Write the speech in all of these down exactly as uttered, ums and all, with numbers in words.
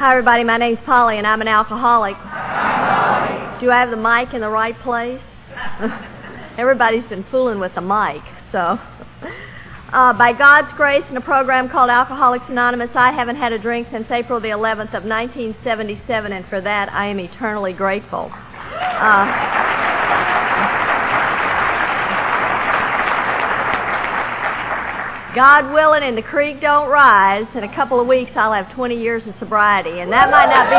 Hi, everybody. My name's Polly, and I'm an alcoholic. Do I have the mic in the right place? Everybody's been fooling with the mic, so. Uh, by God's grace, in a program called Alcoholics Anonymous, I haven't had a drink since April the eleventh of nineteen seventy-seven, and for that, I am eternally grateful. Uh, God willing and the creek don't rise, in a couple of weeks I'll have twenty years of sobriety, and that might not be...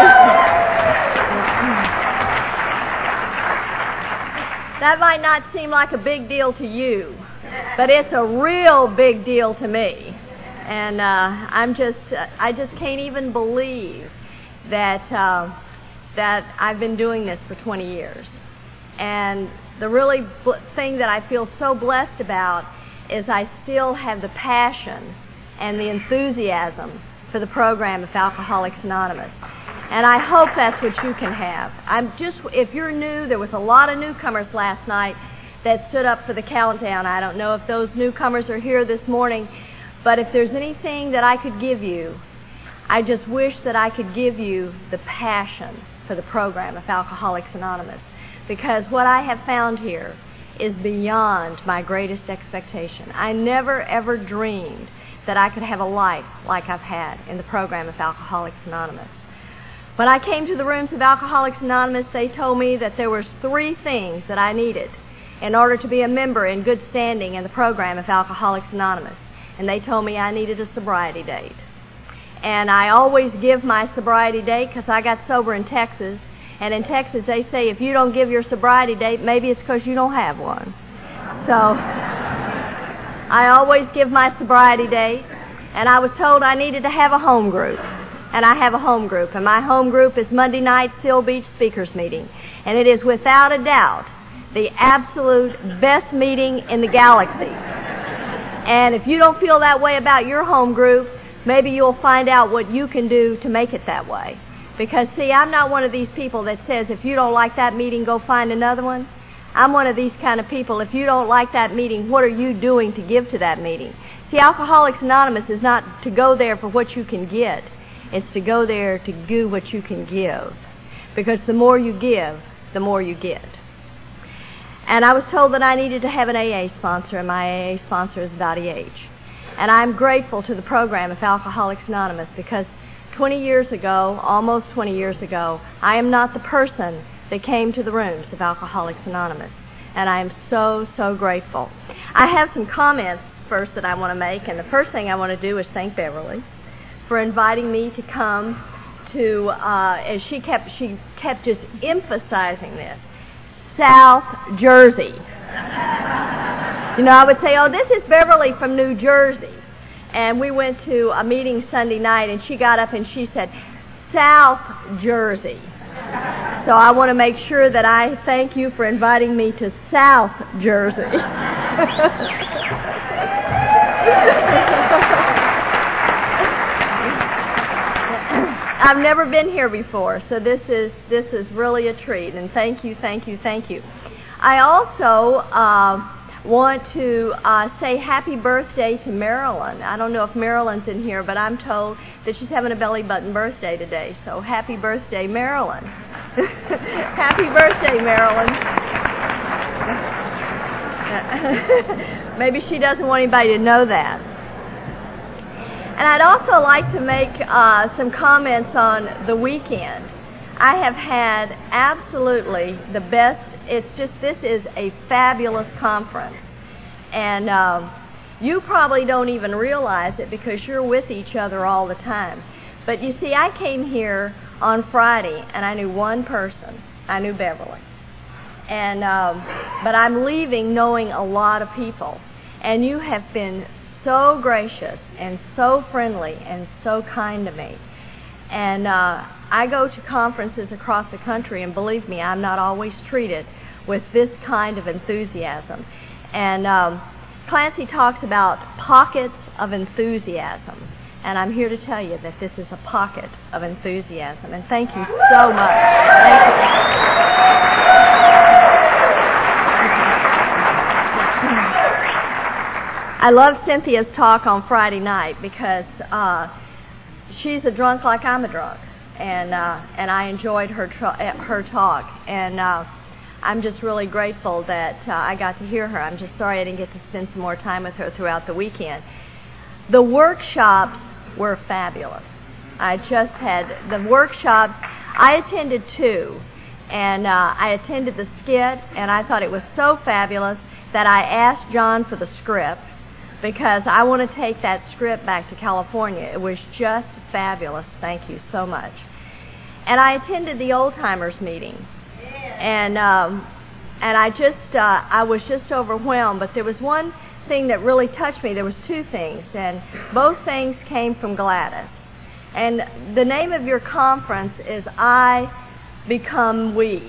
that might not seem like a big deal to you, but it's a real big deal to me. And uh, I'm just, uh, I just can't even believe that, uh, that I've been doing this for twenty years. And the really bl- thing that I feel so blessed about is I still have the passion and the enthusiasm for the program of Alcoholics Anonymous. And I hope that's what you can have. I'm just, if you're new, there was a lot of newcomers last night that stood up for the countdown. I don't know if those newcomers are here this morning, but if there's anything that I could give you, I just wish that I could give you the passion for the program of Alcoholics Anonymous. Because what I have found here is beyond my greatest expectation. I never ever dreamed that I could have a life like I've had in the program of Alcoholics Anonymous. When I came to the rooms of Alcoholics Anonymous, they told me that there was three things that I needed in order to be a member in good standing in the program of Alcoholics Anonymous. And they told me I needed a sobriety date. And I always give my sobriety date because I got sober in Texas. And in Texas, they say if you don't give your sobriety date, maybe it's because you don't have one. So I always give my sobriety date. And I was told I needed to have a home group. And I have a home group. And my home group is Monday night Seal Beach Speakers Meeting. And it is without a doubt the absolute best meeting in the galaxy. And if you don't feel that way about your home group, maybe you'll find out what you can do to make it that way. Because, see, I'm not one of these people that says, if you don't like that meeting, go find another one. I'm one of these kind of people, if you don't like that meeting, what are you doing to give to that meeting? See, Alcoholics Anonymous is not to go there for what you can get. It's to go there to do what you can give. Because the more you give, the more you get. And I was told that I needed to have an A A sponsor, and my A A sponsor is Dottie H. And I'm grateful to the program of Alcoholics Anonymous because twenty years ago, almost twenty years ago, I am not the person that came to the rooms of Alcoholics Anonymous. And I am so, so grateful. I have some comments first that I want to make, and the first thing I want to do is thank Beverly for inviting me to come to, uh, as she kept, she kept just emphasizing this, South Jersey. You know, I would say, oh, this is Beverly from New Jersey. And we went to a meeting Sunday night, and she got up and she said, South Jersey. So I want to make sure that I thank you for inviting me to South Jersey. I've never been here before, so this is this is really a treat. And thank you, thank you, thank you. I also... Uh, want to uh, say happy birthday to Marilyn. I don't know if Marilyn's in here, but I'm told that she's having a belly button birthday today. So happy birthday, Marilyn. Happy birthday, Marilyn. Maybe she doesn't want anybody to know that. And I'd also like to make uh, some comments on the weekend. I have had absolutely the best. It's just, this is a fabulous conference. And um, you probably don't even realize it because you're with each other all the time. But you see, I came here on Friday, and I knew one person. I knew Beverly. And um, but I'm leaving knowing a lot of people. And you have been so gracious and so friendly and so kind to me. And uh, I go to conferences across the country, and believe me, I'm not always treated with this kind of enthusiasm. And um, Clancy talks about pockets of enthusiasm. And I'm here to tell you that this is a pocket of enthusiasm. And thank you so much. Thank you. I love Cynthia's talk on Friday night because uh, she's a drunk like I'm a drunk. and uh, and I enjoyed her tr- her talk, and uh, I'm just really grateful that uh, I got to hear her. I'm just sorry I didn't get to spend some more time with her throughout the weekend. The workshops were fabulous. I just had the workshops. I attended two, and uh, I attended the skit, and I thought it was so fabulous that I asked John for the script, because I want to take that script back to California. It was just fabulous. Thank you so much. And I attended the old timers meeting, and um, and I just uh, I was just overwhelmed. But there was one thing that really touched me. There was two things, and both things came from Gladys. And the name of your conference is I Become We.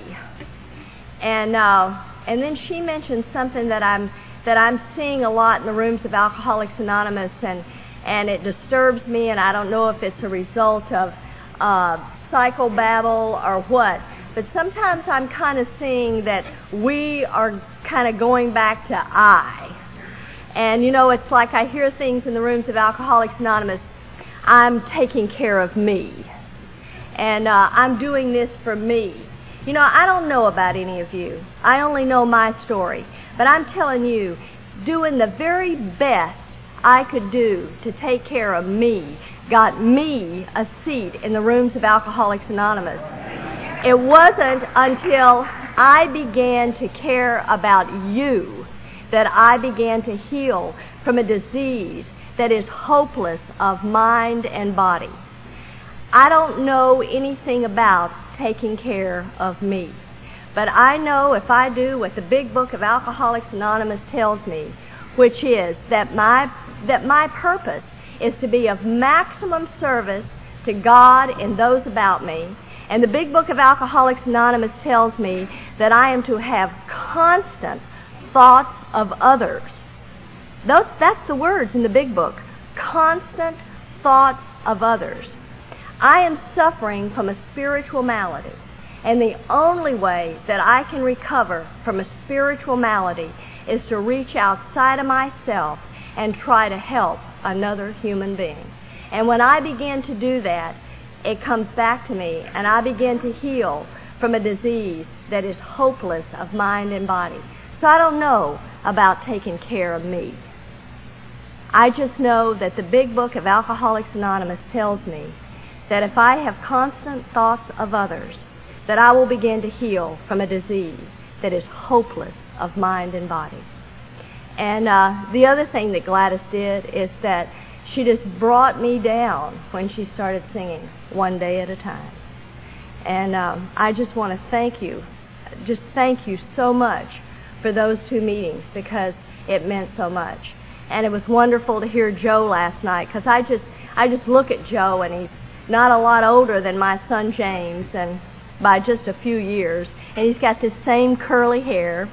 And uh, and then she mentioned something that I'm that I'm seeing a lot in the rooms of Alcoholics Anonymous, and and it disturbs me, and I don't know if it's a result of uh, psychobabble or what, but sometimes I'm kind of seeing that we are kind of going back to I. And, you know, it's like I hear things in the rooms of Alcoholics Anonymous, I'm taking care of me, and uh, I'm doing this for me. You know, I don't know about any of you. I only know my story. But I'm telling you, doing the very best I could do to take care of me got me a seat in the rooms of Alcoholics Anonymous. It wasn't until I began to care about you that I began to heal from a disease that is hopeless of mind and body. I don't know anything about taking care of me. But I know if I do what the big book of Alcoholics Anonymous tells me, which is that my that my purpose is to be of maximum service to God and those about me, and the big book of Alcoholics Anonymous tells me that I am to have constant thoughts of others. Those, that's the words in the big book, constant thoughts of others. I am suffering from a spiritual malady. And the only way that I can recover from a spiritual malady is to reach outside of myself and try to help another human being. And when I begin to do that, it comes back to me, and I begin to heal from a disease that is hopeless of mind and body. So I don't know about taking care of me. I just know that the big book of Alcoholics Anonymous tells me that if I have constant thoughts of others, that I will begin to heal from a disease that is hopeless of mind and body. And uh, the other thing that Gladys did is that she just brought me down when she started singing One Day at a Time. And um, I just want to thank you, just thank you so much for those two meetings, because it meant so much. And it was wonderful to hear Joe last night, because I just, I just look at Joe, and he's not a lot older than my son James, and by just a few years, and he's got this same curly hair.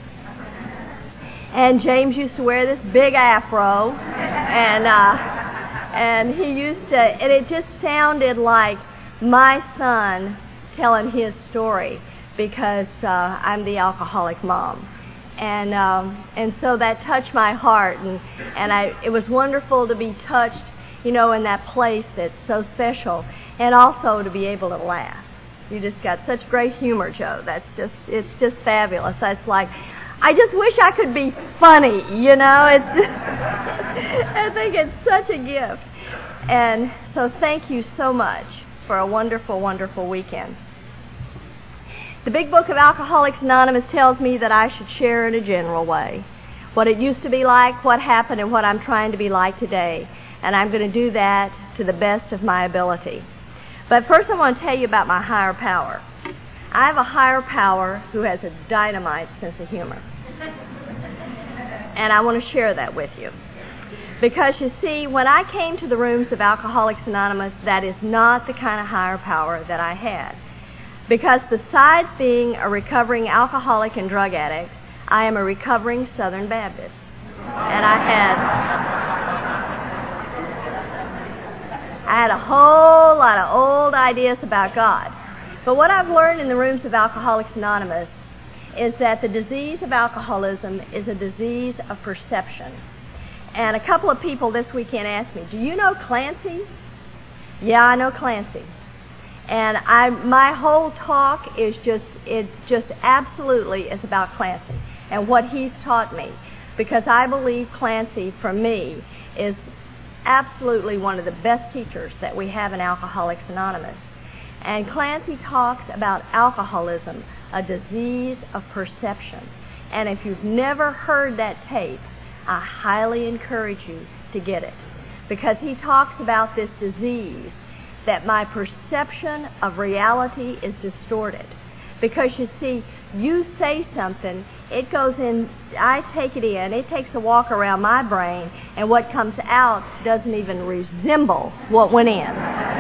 And James used to wear this big afro, and uh, and he used to, and it just sounded like my son telling his story, because uh, I'm the alcoholic mom, and um, and so that touched my heart, and and I it was wonderful to be touched, you know, in that place that's so special, and also to be able to laugh. You just got such great humor, Joe. That's just, it's just fabulous. That's like, I just wish I could be funny, you know. It's, I think it's such a gift. And so thank you so much for a wonderful, wonderful weekend. The big book of Alcoholics Anonymous tells me that I should share in a general way what it used to be like, what happened, and what I'm trying to be like today. And I'm going to do that to the best of my ability. But first I want to tell you about my higher power. I have a higher power who has a dynamite sense of humor. And I want to share that with you. Because you see, when I came to the rooms of Alcoholics Anonymous, that is not the kind of higher power that I had. Because besides being a recovering alcoholic and drug addict, I am a recovering Southern Baptist. And I had... I had a whole lot of old ideas about God. But what I've learned in the rooms of Alcoholics Anonymous is that the disease of alcoholism is a disease of perception. And a couple of people this weekend asked me, do you know Clancy? Yeah, I know Clancy. And I, my whole talk is just, it just absolutely is about Clancy and what he's taught me, because I believe Clancy, for me, is absolutely one of the best teachers that we have in Alcoholics Anonymous. And Clancy talks about alcoholism, a disease of perception. And if you've never heard that tape, I highly encourage you to get it, because he talks about this disease, that my perception of reality is distorted. Because you see, you say something, it goes in, I take it in, it takes a walk around my brain, and what comes out doesn't even resemble what went in.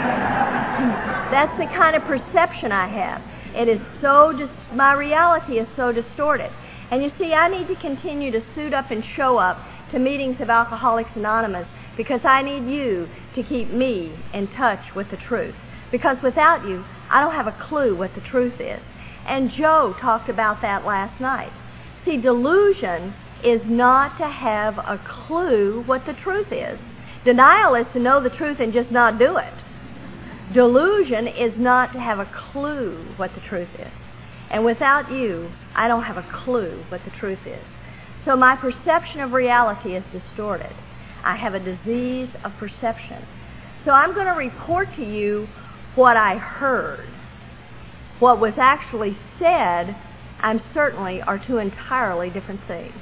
That's the kind of perception I have. It is so, dis- my reality is so distorted. And you see, I need to continue to suit up and show up to meetings of Alcoholics Anonymous, because I need you to keep me in touch with the truth. Because without you, I don't have a clue what the truth is. And Joe talked about that last night. See, delusion is not to have a clue what the truth is. Denial is to know the truth and just not do it. Delusion is not to have a clue what the truth is. And without you, I don't have a clue what the truth is. So my perception of reality is distorted. I have a disease of perception. So I'm going to report to you what I heard. What was actually said, I'm certainly, are two entirely different things.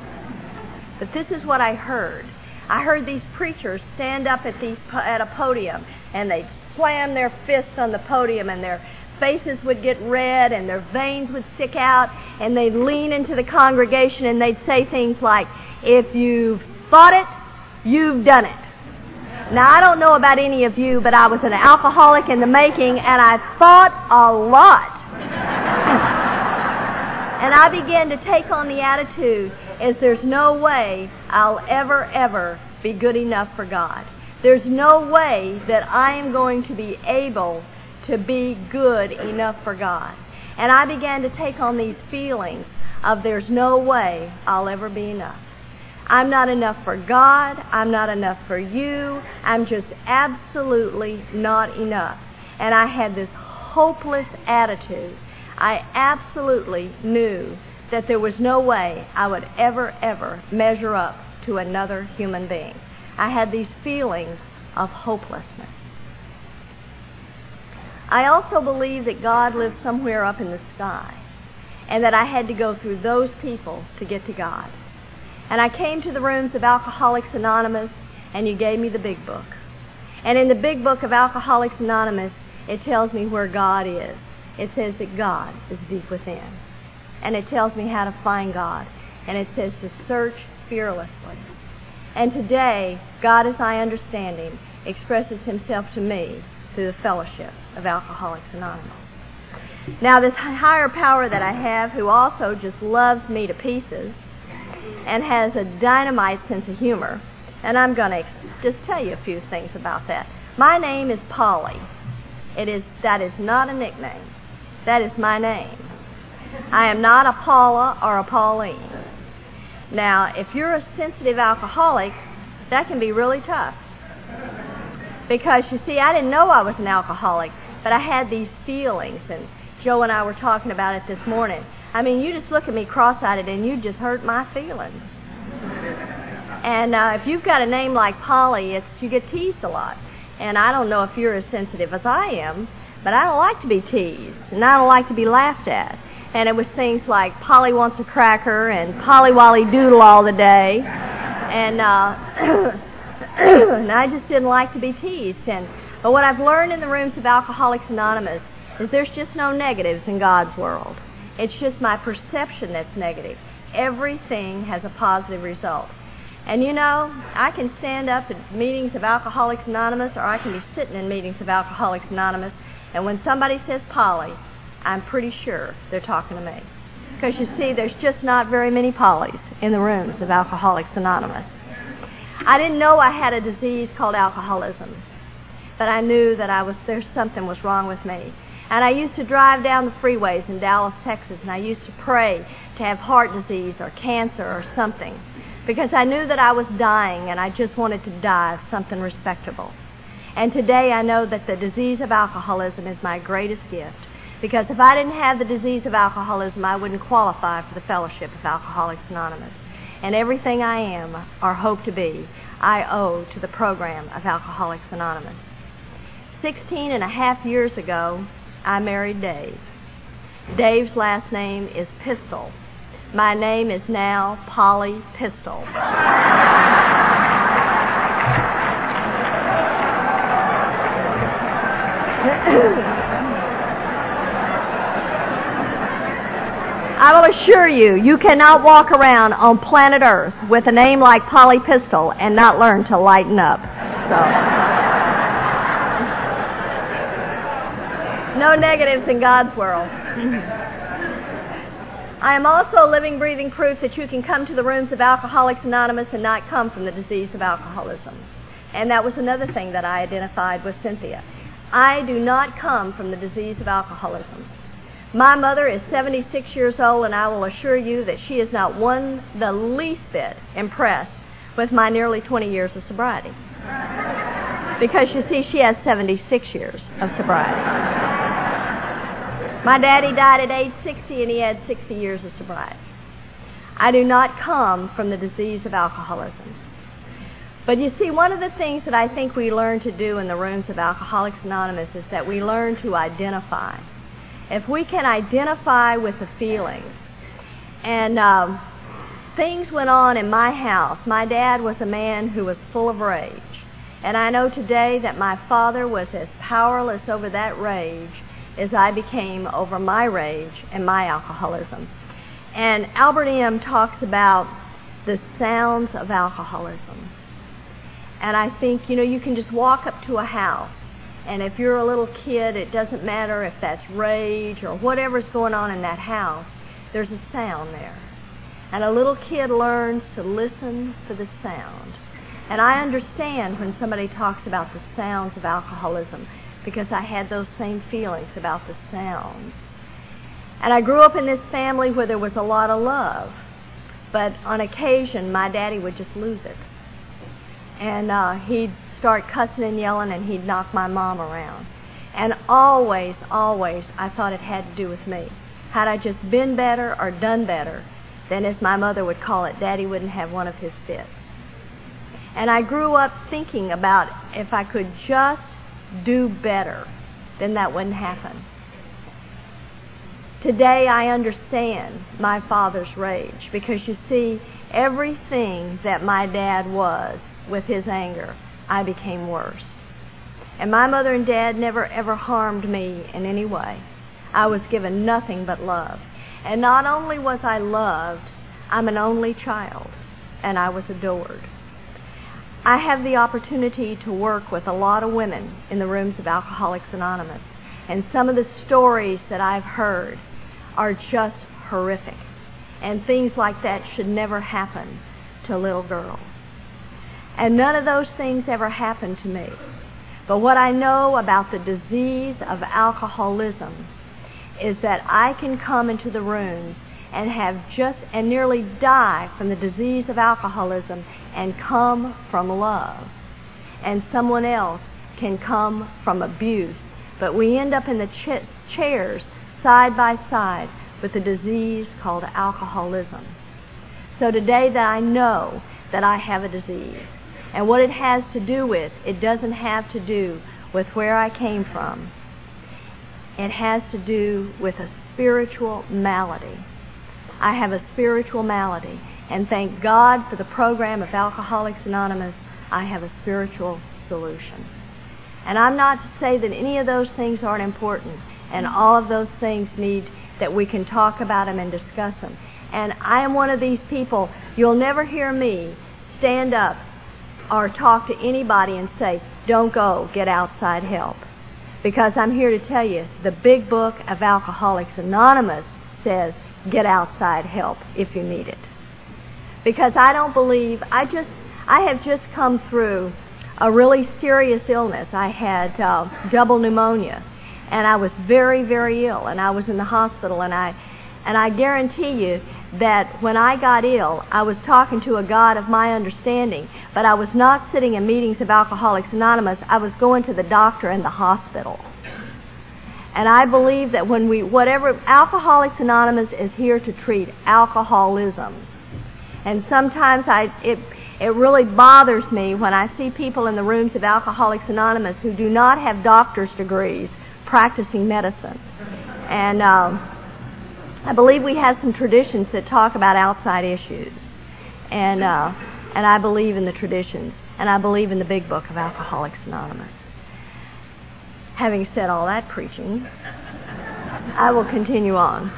But this is what I heard. I heard these preachers stand up at, these, at a podium, and they'd slam their fists on the podium, and their faces would get red, and their veins would stick out, and they'd lean into the congregation, and they'd say things like, if you've thought it, you've done it. Now, I don't know about any of you, but I was an alcoholic in the making, and I thought a lot. And I began to take on the attitude is there's no way I'll ever, ever be good enough for God. There's no way that I am going to be able to be good enough for God. And I began to take on these feelings of there's no way I'll ever be enough. I'm not enough for God. I'm not enough for you. I'm just absolutely not enough. And I had this hopeless attitude. I absolutely knew that there was no way I would ever, ever measure up to another human being. I had these feelings of hopelessness. I also believed that God lived somewhere up in the sky, and that I had to go through those people to get to God. And I came to the rooms of Alcoholics Anonymous, and you gave me the big book. And in the big book of Alcoholics Anonymous, it tells me where God is. It says that God is deep within. And it tells me how to find God. And it says to search fearlessly. And today, God, as I understand Him, expresses Himself to me through the fellowship of Alcoholics Anonymous. Now, this higher power that I have, who also just loves me to pieces, and has a dynamite sense of humor, and I'm going to just tell you a few things about that. My name is Polly. It is that is not a nickname. That is my name. I am not a Paula or a Pauline. Now, if you're a sensitive alcoholic, that can be really tough. Because, you see, I didn't know I was an alcoholic, but I had these feelings, and Joe and I were talking about it this morning. I mean, you just look at me cross-eyed and you just hurt my feelings. And uh, if you've got a name like Polly, it's you get teased a lot. And I don't know if you're as sensitive as I am, but I don't like to be teased, and I don't like to be laughed at. And it was things like Polly wants a cracker and Polly Wally Doodle all the day. And, uh, and I just didn't like to be teased. And but what I've learned in the rooms of Alcoholics Anonymous is there's just no negatives in God's world. It's just my perception that's negative. Everything has a positive result. And you know, I can stand up at meetings of Alcoholics Anonymous, or I can be sitting in meetings of Alcoholics Anonymous, and when somebody says Polly, I'm pretty sure they're talking to me. Because you see, there's just not very many Pollys in the rooms of Alcoholics Anonymous. I didn't know I had a disease called alcoholism, but I knew that I was there something was wrong with me. And I used to drive down the freeways in Dallas, Texas, and I used to pray to have heart disease or cancer or something, because I knew that I was dying and I just wanted to die of something respectable. And today I know that the disease of alcoholism is my greatest gift, because if I didn't have the disease of alcoholism, I wouldn't qualify for the fellowship of Alcoholics Anonymous. And everything I am, or hope to be, I owe to the program of Alcoholics Anonymous. Sixteen and a half years ago, I married Dave. Dave's last name is Pistol. My name is now Polly Pistol. I will assure you, you cannot walk around on planet Earth with a name like Polly Pistol and not learn to lighten up. So, no negatives in God's world. I am also living, breathing proof that you can come to the rooms of Alcoholics Anonymous and not come from the disease of alcoholism. And that was another thing that I identified with Cynthia. I do not come from the disease of alcoholism. My mother is seventy-six years old, and I will assure you that she is not one the least bit impressed with my nearly twenty years of sobriety. Because, you see, she has seventy-six years of sobriety. My daddy died at age sixty, and he had sixty years of sobriety. I do not come from the disease of alcoholism. But you see, one of the things that I think we learn to do in the rooms of Alcoholics Anonymous is that we learn to identify. If we can identify with the feelings, and um, things went on in my house. My dad was a man who was full of rage. And I know today that my father was as powerless over that rage as I became over my rage and my alcoholism. And Albert M. talks about the sounds of alcoholism. And I think, you know, you can just walk up to a house, and if you're a little kid, it doesn't matter if that's rage or whatever's going on in that house, there's a sound there. And a little kid learns to listen for the sound. And I understand when somebody talks about the sounds of alcoholism, because I had those same feelings about the sounds. And I grew up in this family where there was a lot of love, but on occasion my daddy would just lose it. And uh, he'd start cussing and yelling, and he'd knock my mom around. And always, always, I thought it had to do with me. Had I just been better or done better, then as my mother would call it, Daddy wouldn't have one of his fits. And I grew up thinking about if I could just do better, then that wouldn't happen. Today I understand my father's rage, because you see, everything that my dad was with his anger, I became worse. And my mother and dad never ever harmed me in any way. I was given nothing but love. And not only was I loved, I'm an only child, and I was adored. I have the opportunity to work with a lot of women in the rooms of Alcoholics Anonymous, and some of the stories that I've heard are just horrific. And things like that should never happen to little girls. And none of those things ever happened to me. But what I know about the disease of alcoholism is that I can come into the rooms and have just and nearly die from the disease of alcoholism and come from love. And someone else can come from abuse. But we end up in the ch- chairs side by side with the disease called alcoholism. So today that I know that I have a disease, and what it has to do with, it doesn't have to do with where I came from. It has to do with a spiritual malady. I have a spiritual malady, and thank God for the program of Alcoholics Anonymous, I have a spiritual solution. And I'm not to say that any of those things aren't important, and all of those things need that we can talk about them and discuss them. And I am one of these people, you'll never hear me stand up or talk to anybody and say, don't go, get outside help. Because I'm here to tell you, the big book of Alcoholics Anonymous says, get outside help if you need it. Because I don't believe, I just, I have just come through a really serious illness. I had uh, double pneumonia, and I was very, very ill, and I was in the hospital, and I, and I guarantee you that when I got ill, I was talking to a God of my understanding, but I was not sitting in meetings of Alcoholics Anonymous. I was going to the doctor and the hospital. And I believe that when we, whatever, Alcoholics Anonymous is here to treat alcoholism. And sometimes I, it, it really bothers me when I see people in the rooms of Alcoholics Anonymous who do not have doctor's degrees practicing medicine. And um, I believe we have some traditions that talk about outside issues. And, uh, and I believe in the traditions. And I believe in the big book of Alcoholics Anonymous. Having said all that preaching, I will continue on.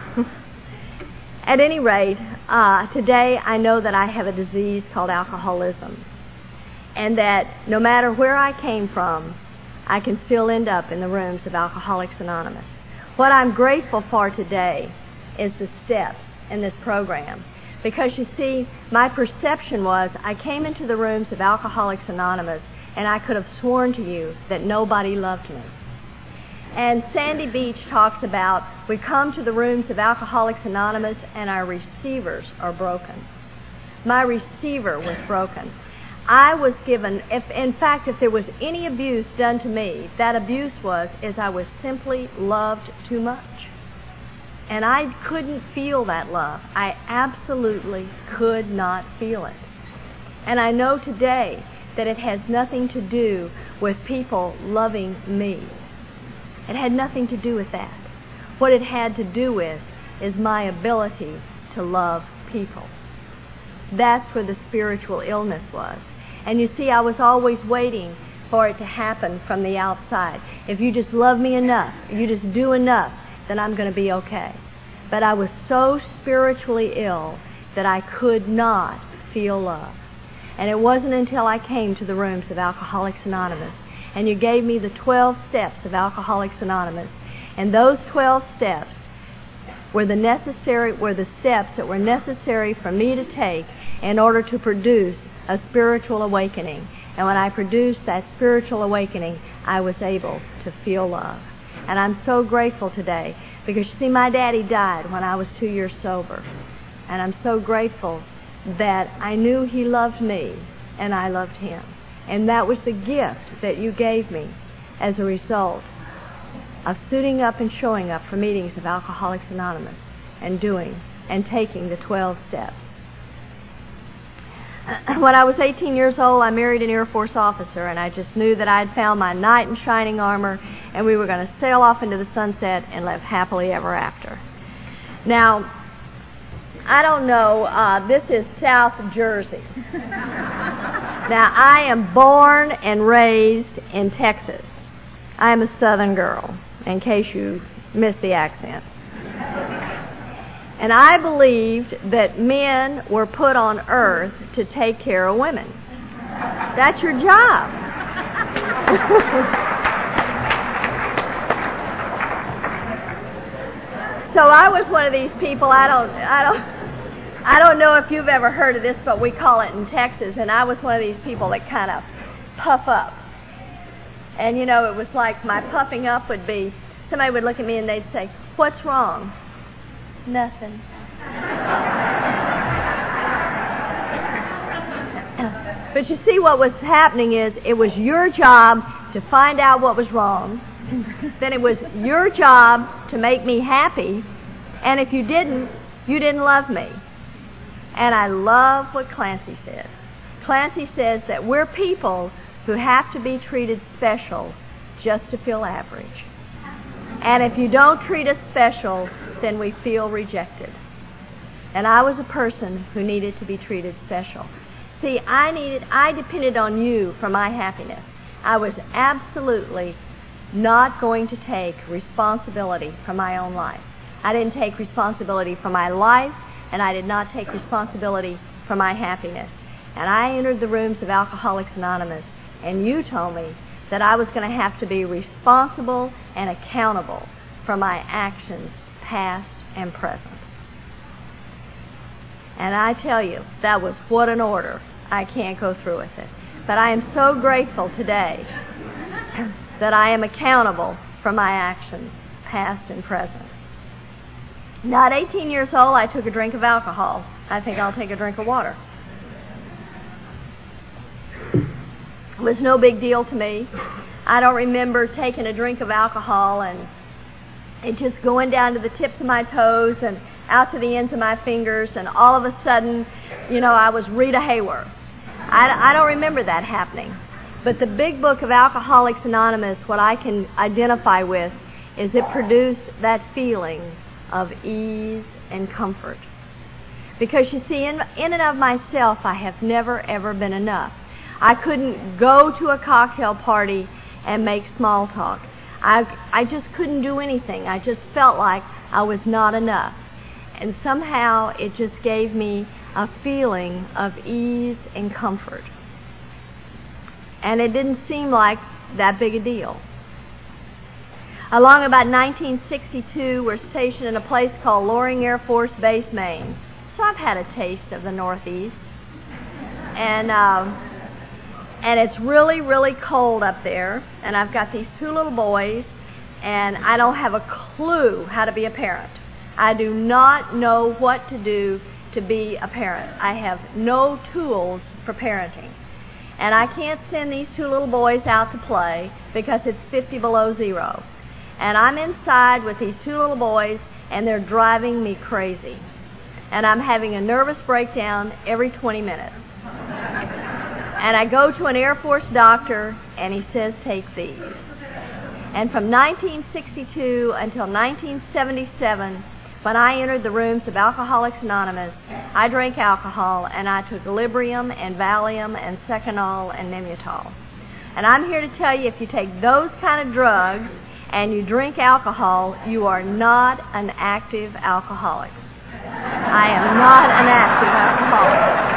At any rate, uh, today I know that I have a disease called alcoholism, and that no matter where I came from, I can still end up in the rooms of Alcoholics Anonymous. What I'm grateful for today is the steps in this program, because you see, my perception was I came into the rooms of Alcoholics Anonymous and I could have sworn to you that nobody loved me. And Sandy Beach talks about we come to the rooms of Alcoholics Anonymous and our receivers are broken. My receiver was broken. I was given, if in fact, if there was any abuse done to me, that abuse was is I was simply loved too much. And I couldn't feel that love. I absolutely could not feel it. And I know today that it has nothing to do with people loving me. It had nothing to do with that. What it had to do with is my ability to love people. That's where the spiritual illness was. And you see, I was always waiting for it to happen from the outside. If you just love me enough, if you just do enough, then I'm going to be okay. But I was so spiritually ill that I could not feel love. And it wasn't until I came to the rooms of Alcoholics Anonymous and you gave me the twelve steps of Alcoholics Anonymous. And those twelve steps were the necessary were the steps that were necessary for me to take in order to produce a spiritual awakening. And when I produced that spiritual awakening, I was able to feel love. And I'm so grateful today because, you see, my daddy died when I was two years sober. And I'm so grateful that I knew he loved me and I loved him. And that was the gift that you gave me as a result of suiting up and showing up for meetings of Alcoholics Anonymous and doing and taking the twelve steps. When I was eighteen years old, I married an Air Force officer, and I just knew that I had found my knight in shining armor, and we were going to sail off into the sunset and live happily ever after. Now, I don't know, uh, this is South Jersey. Now, I am born and raised in Texas. I am a Southern girl, in case you missed the accent. And I believed that men were put on earth to take care of women. That's your job. So I was one of these people, I don't, I don't, I don't know if you've ever heard of this, but we call it in Texas, and I was one of these people that kind of puff up. And, you know, it was like my puffing up would be, somebody would look at me and they'd say, "What's wrong?" "Nothing." But you see, what was happening is it was your job to find out what was wrong. Then it was your job to make me happy. And if you didn't, you didn't love me. And I love what Clancy says. Clancy says that we're people who have to be treated special just to feel average. And if you don't treat us special, then we feel rejected. And I was a person who needed to be treated special. See, I needed, I depended on you for my happiness. I was absolutely not going to take responsibility for my own life. I didn't take responsibility for my life, and I did not take responsibility for my happiness. And I entered the rooms of Alcoholics Anonymous, and you told me that I was going to have to be responsible and accountable for my actions, past and present. And I tell you, that was what an order. I can't go through with it. But I am so grateful today that I am accountable for my actions, past and present. Not eighteen years old, I took a drink of alcohol. I think I'll take a drink of water. It was no big deal to me. I don't remember taking a drink of alcohol and it just going down to the tips of my toes and out to the ends of my fingers, and all of a sudden, you know, I was Rita Hayworth. I, I don't remember that happening. But the big book of Alcoholics Anonymous, what I can identify with, is it produced that feeling of ease and comfort. Because you see, in, in and of myself, I have never, ever been enough. I couldn't go to a cocktail party and make small talk. I, I just couldn't do anything. I just felt like I was not enough. And somehow it just gave me a feeling of ease and comfort. And it didn't seem like that big a deal. Along about nineteen sixty-two, we're stationed in a place called Loring Air Force Base, Maine. So I've had a taste of the Northeast. And um, and it's really, really cold up there. And I've got these two little boys, and I don't have a clue how to be a parent. I do not know what to do to be a parent. I have no tools for parenting. And I can't send these two little boys out to play because it's fifty below zero. And I'm inside with these two little boys, and they're driving me crazy. And I'm having a nervous breakdown every twenty minutes. And I go to an Air Force doctor, and he says, take these. And from nineteen sixty-two until nineteen seventy-seven, when I entered the rooms of Alcoholics Anonymous, I drank alcohol, and I took Librium and Valium and Seconal and Nembutal. And I'm here to tell you, if you take those kind of drugs and you drink alcohol, you are not an active alcoholic. I am not an active alcoholic.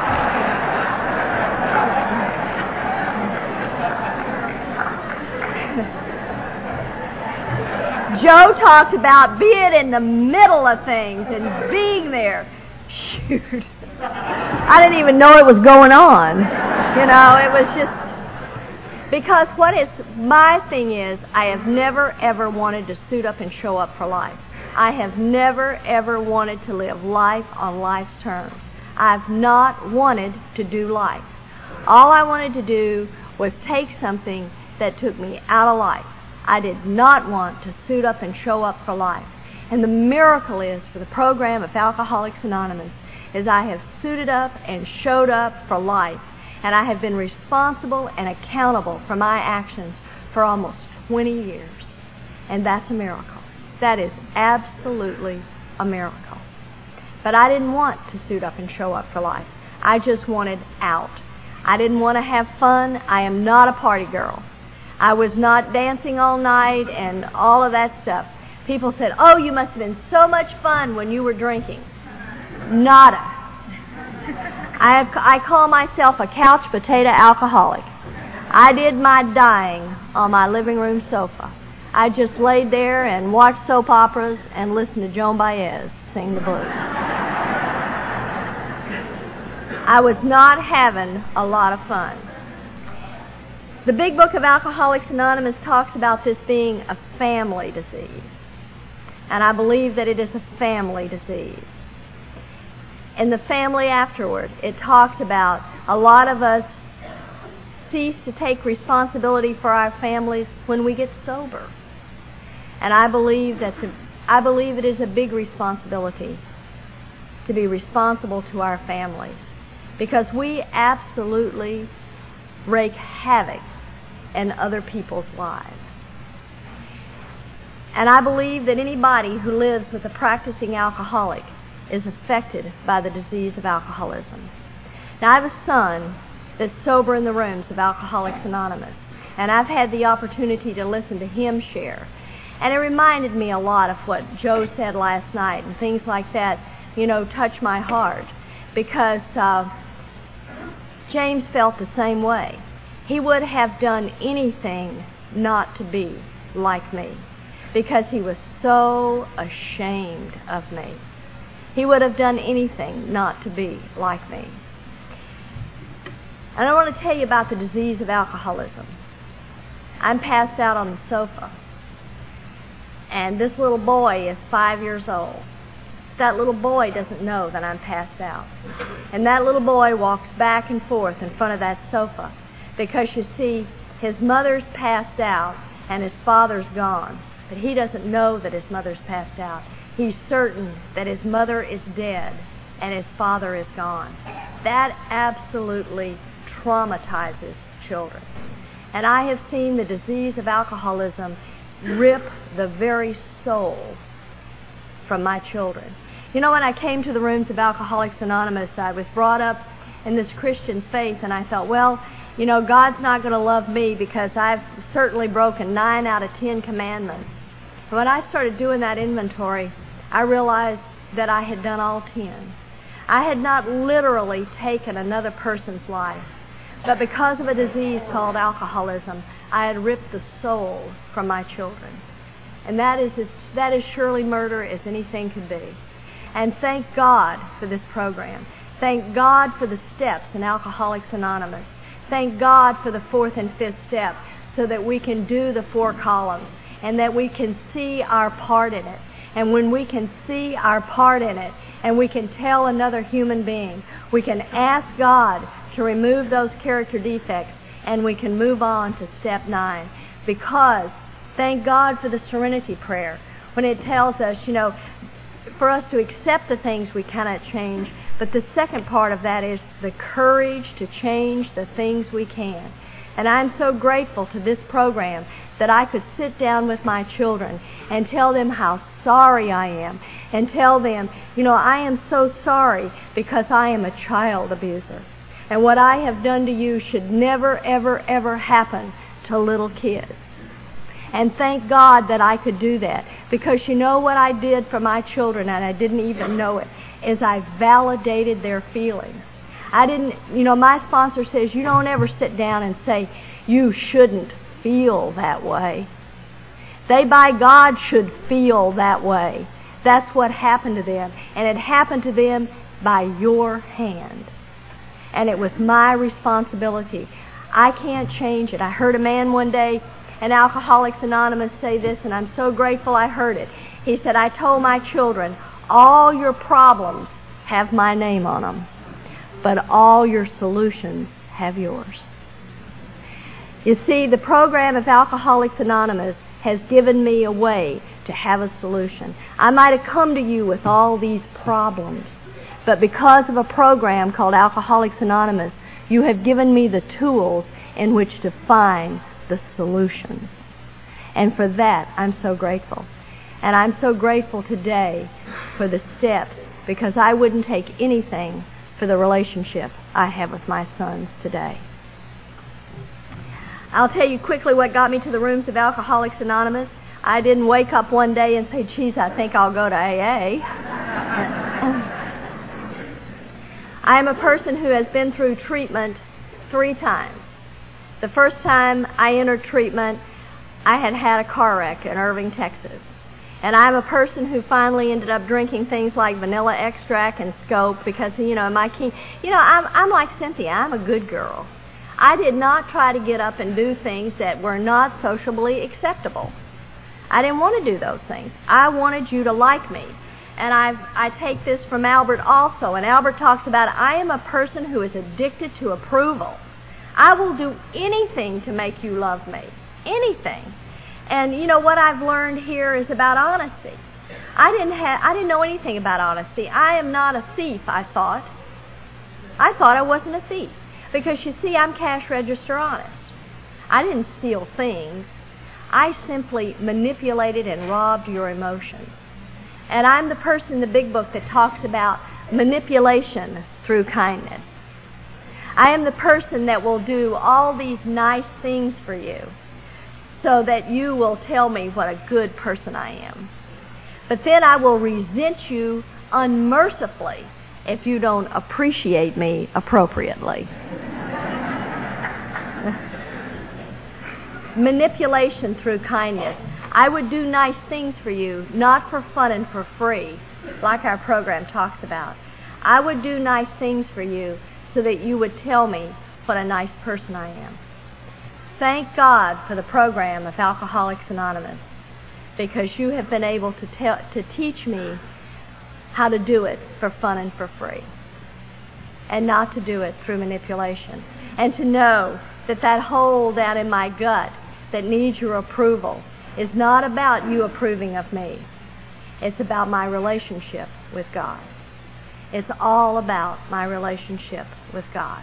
Joe talked about being in the middle of things and being there. Shoot. I didn't even know it was going on. You know, it was just... Because what is... My thing is, I have never, ever wanted to suit up and show up for life. I have never, ever wanted to live life on life's terms. I've not wanted to do life. All I wanted to do was take something that took me out of life. I did not want to suit up and show up for life. And the miracle is, for the program of Alcoholics Anonymous, is I have suited up and showed up for life. And I have been responsible and accountable for my actions for almost twenty years. And that's a miracle. That is absolutely a miracle. But I didn't want to suit up and show up for life. I just wanted out. I didn't want to have fun. I am not a party girl. I was not dancing all night and all of that stuff. People said, oh, you must have been so much fun when you were drinking. Nada. I, have, I call myself a couch potato alcoholic. I did my dying on my living room sofa. I just laid there and watched soap operas and listened to Joan Baez sing the blues. I was not having a lot of fun. The big book of Alcoholics Anonymous talks about this being a family disease. And I believe that it is a family disease. In the family afterward, it talks about a lot of us cease to take responsibility for our families when we get sober. And I believe that the, I believe it is a big responsibility to be responsible to our families, because we absolutely wreak havoc in other people's lives. And I believe that anybody who lives with a practicing alcoholic is affected by the disease of alcoholism. Now, I have a son that's sober in the rooms of Alcoholics Anonymous, and I've had the opportunity to listen to him share. And it reminded me a lot of what Joe said last night, and things like that, you know, touch my heart, because uh, James felt the same way. He would have done anything not to be like me, because he was so ashamed of me. He would have done anything not to be like me. And I want to tell you about the disease of alcoholism. I'm passed out on the sofa, and this little boy is five years old, that little boy doesn't know that I'm passed out. And that little boy walks back and forth in front of that sofa because, you see, his mother's passed out and his father's gone. But he doesn't know that his mother's passed out. He's certain that his mother is dead and his father is gone. That absolutely traumatizes children. And I have seen the disease of alcoholism rip the very soul from my children. You know, when I came to the rooms of Alcoholics Anonymous, I was brought up in this Christian faith, and I thought, well, you know, God's not going to love me because I've certainly broken nine out of ten commandments. And when I started doing that inventory, I realized that I had done all ten. I had not literally taken another person's life, but because of a disease called alcoholism, I had ripped the soul from my children. And that is as, that is surely murder as anything could be. And thank God for this program. Thank God for the steps in Alcoholics Anonymous. Thank God for the fourth and fifth step so that we can do the four columns and that we can see our part in it. And when we can see our part in it and we can tell another human being, we can ask God to remove those character defects and we can move on to step nine. Because thank God for the serenity prayer when it tells us, you know, for us to accept the things we cannot change, but the second part of that is the courage to change the things we can. And I'm so grateful to this program that I could sit down with my children and tell them how sorry I am and tell them, you know, I am so sorry because I am a child abuser. And what I have done to you should never, ever, ever happen to little kids. And thank God that I could do that, because you know what I did for my children, and I didn't even know it, is I validated their feelings. I didn't, you know, my sponsor says you don't ever sit down and say you shouldn't feel that way. They, by God, should feel that way. That's what happened to them, and it happened to them by your hand. And it was my responsibility. I can't change it. I heard a man one day in Alcoholics Anonymous say this, and I'm so grateful I heard it. He said, I told my children, all your problems have my name on them, but all your solutions have yours. You see, the program of Alcoholics Anonymous has given me a way to have a solution. I might have come to you with all these problems, but because of a program called Alcoholics Anonymous, you have given me the tools in which to find the solutions. And for that, I'm so grateful. And I'm so grateful today for the steps, because I wouldn't take anything for the relationship I have with my sons today. I'll tell you quickly what got me to the rooms of Alcoholics Anonymous. I didn't wake up one day and say, geez, I think I'll go to A A. I am a person who has been through treatment three times. The first time I entered treatment, I had had a car wreck in Irving, Texas. And I'm a person who finally ended up drinking things like vanilla extract and scope because, you know, my key, you know, I'm, I'm like Cynthia. I'm a good girl. I did not try to get up and do things that were not sociably acceptable. I didn't want to do those things. I wanted you to like me. And I I take this from Albert also. And Albert talks about, I am a person who is addicted to approval. I will do anything to make you love me. Anything. And you know what I've learned here is about honesty. I didn't have I didn't know anything about honesty. I am not a thief, I thought. I thought I wasn't a thief. Because you see, I'm cash register honest. I didn't steal things. I simply manipulated and robbed your emotions. And I'm the person in the big book that talks about manipulation through kindness. I am the person that will do all these nice things for you so that you will tell me what a good person I am. But then I will resent you unmercifully if you don't appreciate me appropriately. Manipulation through kindness. I would do nice things for you, not for fun and for free, like our program talks about. I would do nice things for you so that you would tell me what a nice person I am. Thank God for the program of Alcoholics Anonymous, because you have been able to tell, to teach me how to do it for fun and for free, and not to do it through manipulation, and to know that that hole down in my gut that needs your approval is not about you approving of me. It's about my relationship with God. It's all about my relationship with God.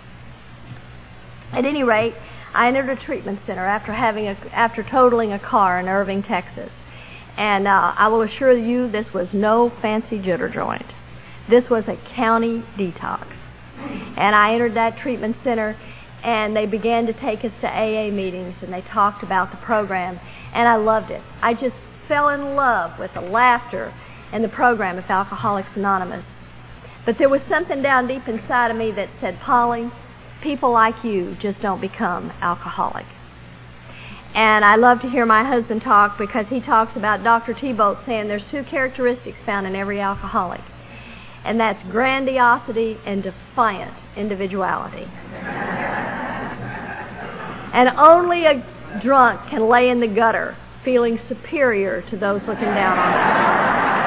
At any rate, I entered a treatment center after having a, after totaling a car in Irving, Texas. And uh, I will assure you this was no fancy jitter joint. This was a county detox. And I entered that treatment center, and they began to take us to A A meetings, and they talked about the program, and I loved it. I just fell in love with the laughter and the program of Alcoholics Anonymous. But there was something down deep inside of me that said, Polly, people like you just don't become alcoholic. And I love to hear my husband talk, because he talks about Doctor T-Bolt saying there's two characteristics found in every alcoholic, and that's grandiosity and defiant individuality. And only a drunk can lay in the gutter feeling superior to those looking down on him.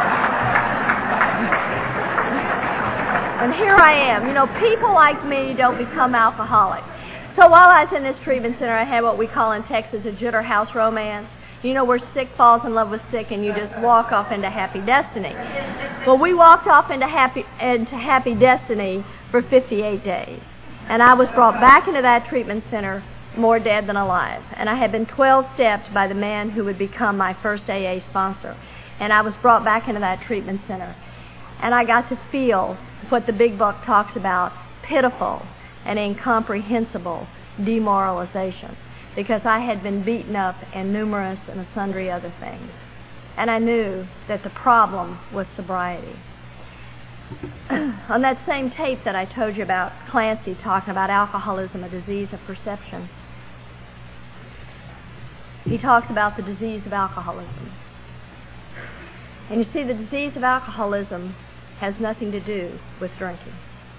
And here I am. You know, people like me don't become alcoholics. So while I was in this treatment center, I had what we call in Texas a jitter house romance. You know, where sick falls in love with sick, and you just walk off into happy destiny. Well, we walked off into happy into happy destiny for fifty-eight days. And I was brought back into that treatment center more dead than alive. And I had been twelve-stepped by the man who would become my first A A sponsor. And I was brought back into that treatment center. And I got to feel what the big book talks about, pitiful and incomprehensible demoralization, because I had been beaten up in numerous and sundry other things. And I knew that the problem was sobriety. On that same tape that I told you about, Clancy talking about alcoholism, a disease of perception, he talks about the disease of alcoholism. And you see, the disease of alcoholism has nothing to do with drinking.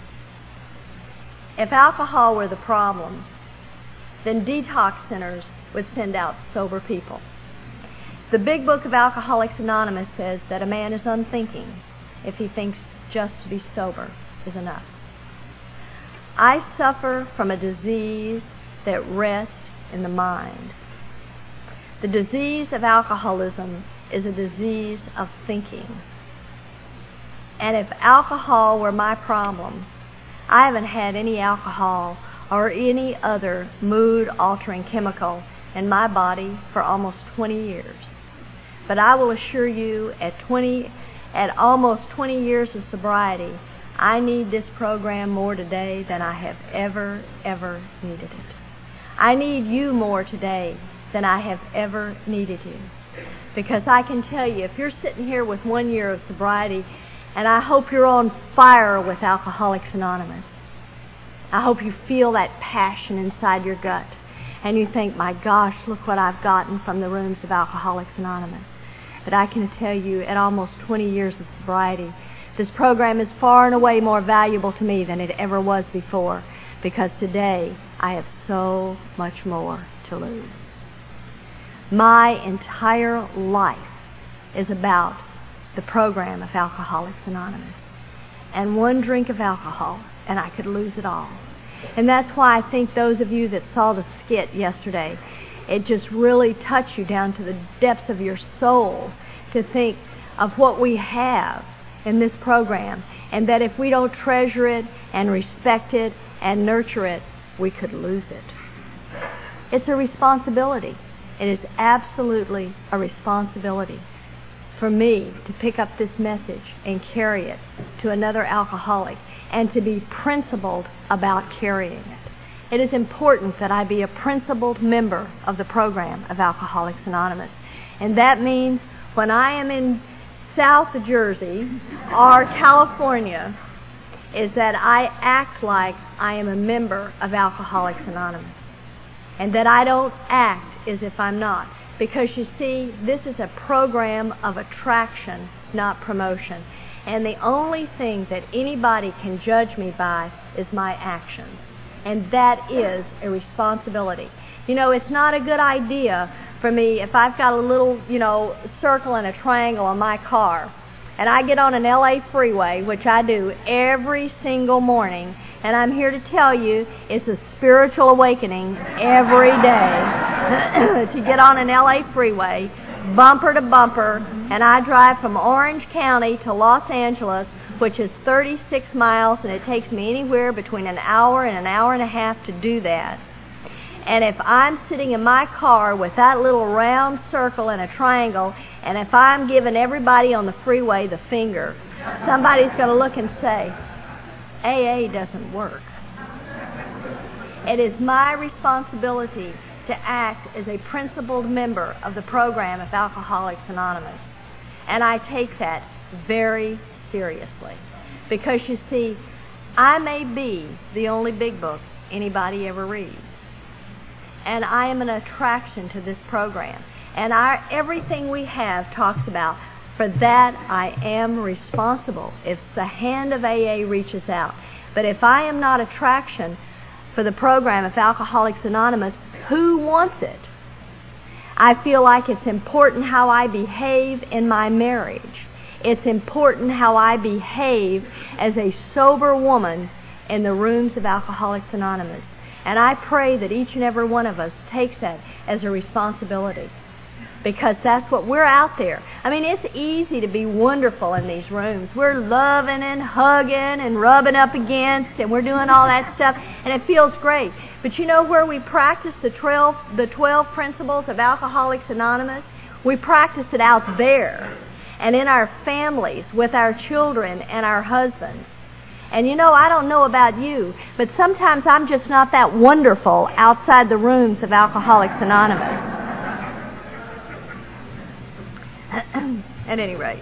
If alcohol were the problem, then detox centers would send out sober people. The big book of Alcoholics Anonymous says that a man is unthinking if he thinks just to be sober is enough. I suffer from a disease that rests in the mind. The disease of alcoholism is a disease of thinking. And if alcohol were my problem, I haven't had any alcohol or any other mood-altering chemical in my body for almost twenty years. But I will assure you, at twenty, at almost twenty years of sobriety, I need this program more today than I have ever, ever needed it. I need you more today than I have ever needed you. Because I can tell you, if you're sitting here with one year of sobriety, and I hope you're on fire with Alcoholics Anonymous, I hope you feel that passion inside your gut, and you think, my gosh, look what I've gotten from the rooms of Alcoholics Anonymous. But I can tell you, at almost twenty years of sobriety, this program is far and away more valuable to me than it ever was before, because today I have so much more to lose. My entire life is about the program of Alcoholics Anonymous. And one drink of alcohol, and I could lose it all. And that's why I think those of you that saw the skit yesterday, it just really touched you down to the depths of your soul to think of what we have in this program, and that if we don't treasure it and respect it and nurture it, we could lose it. It's a responsibility. It is absolutely a responsibility for me to pick up this message and carry it to another alcoholic, and to be principled about carrying it. It is important that I be a principled member of the program of Alcoholics Anonymous. And that means when I am in South Jersey or California, is that I act like I am a member of Alcoholics Anonymous, and that I don't act as if I'm not. Because you see, this is a program of attraction, not promotion. And the only thing that anybody can judge me by is my actions. And that is a responsibility. You know, it's not a good idea for me, if I've got a little, you know, circle and a triangle on my car, And I get on an L A freeway, which I do every single morning, and I'm here to tell you it's a spiritual awakening every day to get on an L A freeway, bumper to bumper, and I drive from Orange County to Los Angeles, which is thirty-six miles, and it takes me anywhere between an hour and an hour and a half to do that. And if I'm sitting in my car with that little round circle and a triangle, and if I'm giving everybody on the freeway the finger, somebody's going to look and say, A A doesn't work. It is my responsibility to act as a principled member of the program of Alcoholics Anonymous. And I take that very seriously. Because you see, I may be the only big book anybody ever reads. And I am an attraction to this program. And our everything we have talks about, for that I am responsible if the hand of A A reaches out. But if I am not attraction for the program of Alcoholics Anonymous, who wants it? I feel like it's important how I behave in my marriage. It's important how I behave as a sober woman in the rooms of Alcoholics Anonymous. And I pray that each and every one of us takes that as a responsibility, because that's what we're out there. I mean, it's easy to be wonderful in these rooms. We're loving and hugging and rubbing up against, and we're doing all that stuff, and it feels great. But you know where we practice the twelve, the twelve principles of Alcoholics Anonymous? We practice it out there and in our families with our children and our husbands. And you know, I don't know about you, but sometimes I'm just not that wonderful outside the rooms of Alcoholics Anonymous. At any rate,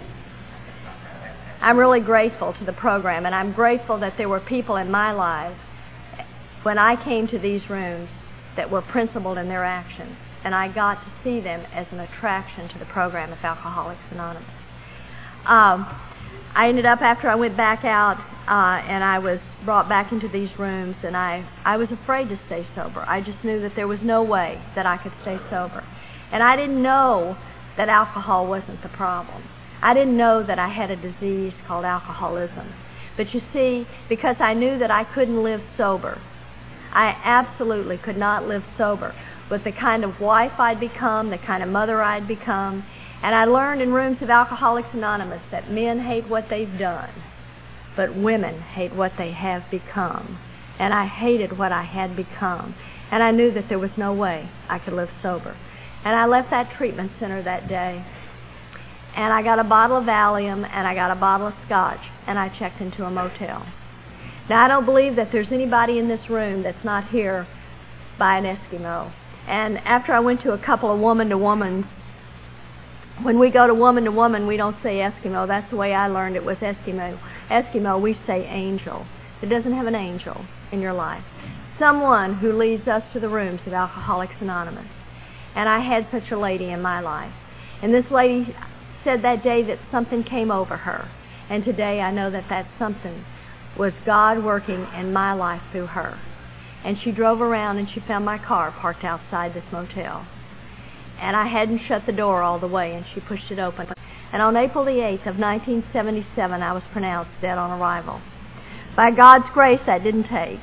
I'm really grateful to the program, and I'm grateful that there were people in my life when I came to these rooms that were principled in their actions, and I got to see them as an attraction to the program of Alcoholics Anonymous. Um, I ended up, after I went back out, uh, and I was brought back into these rooms, and I, I was afraid to stay sober. I just knew that there was no way that I could stay sober. And I didn't know that alcohol wasn't the problem. I didn't know that I had a disease called alcoholism. But you see, because I knew that I couldn't live sober, I absolutely could not live sober with the kind of wife I'd become, the kind of mother I'd become. And I learned in rooms of Alcoholics Anonymous that men hate what they've done, but women hate what they have become. And I hated what I had become. And I knew that there was no way I could live sober. And I left that treatment center that day, and I got a bottle of Valium, and I got a bottle of Scotch, and I checked into a motel. Now, I don't believe that there's anybody in this room that's not here by an Eskimo. And after I went to a couple of woman-to-woman, when we go to woman-to-woman, we don't say Eskimo. That's the way I learned it with Eskimo. Eskimo, we say angel. It doesn't have an angel in your life. Someone who leads us to the rooms of Alcoholics Anonymous. And I had such a lady in my life. And this lady said that day that something came over her. And today I know that that something was God working in my life through her. And she drove around and she found my car parked outside this motel. And I hadn't shut the door all the way, and she pushed it open. And on April the eighth of nineteen seventy-seven, I was pronounced dead on arrival. By God's grace, that didn't take.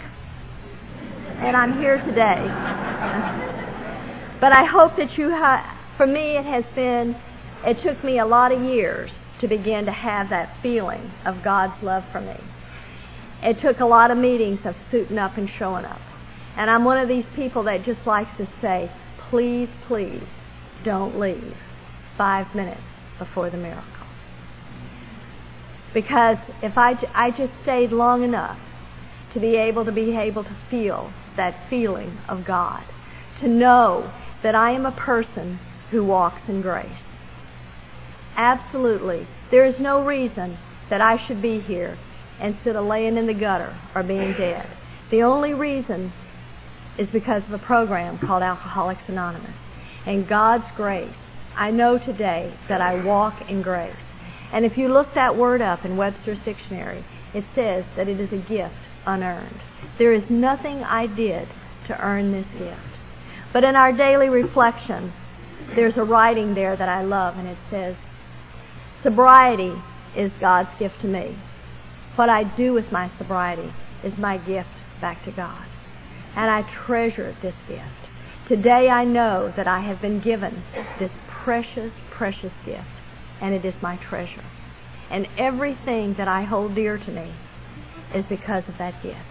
And I'm here today. But I hope that you have, for me it has been, it took me a lot of years to begin to have that feeling of God's love for me. It took a lot of meetings of suiting up and showing up. And I'm one of these people that just likes to say, please, please, don't leave five minutes before the miracle. Because if I, I just stayed long enough to be able to be able to feel that feeling of God, to know that I am a person who walks in grace. Absolutely. There is no reason that I should be here instead of laying in the gutter or being dead. The only reason is because of a program called Alcoholics Anonymous. And God's grace, I know today that I walk in grace. And if you look that word up in Webster's dictionary, it says that it is a gift unearned. There is nothing I did to earn this gift. But in our daily reflection, there's a writing there that I love, and it says, sobriety is God's gift to me. What I do with my sobriety is my gift back to God. And I treasure this gift. Today I know that I have been given this precious, precious gift, and it is my treasure. And everything that I hold dear to me is because of that gift.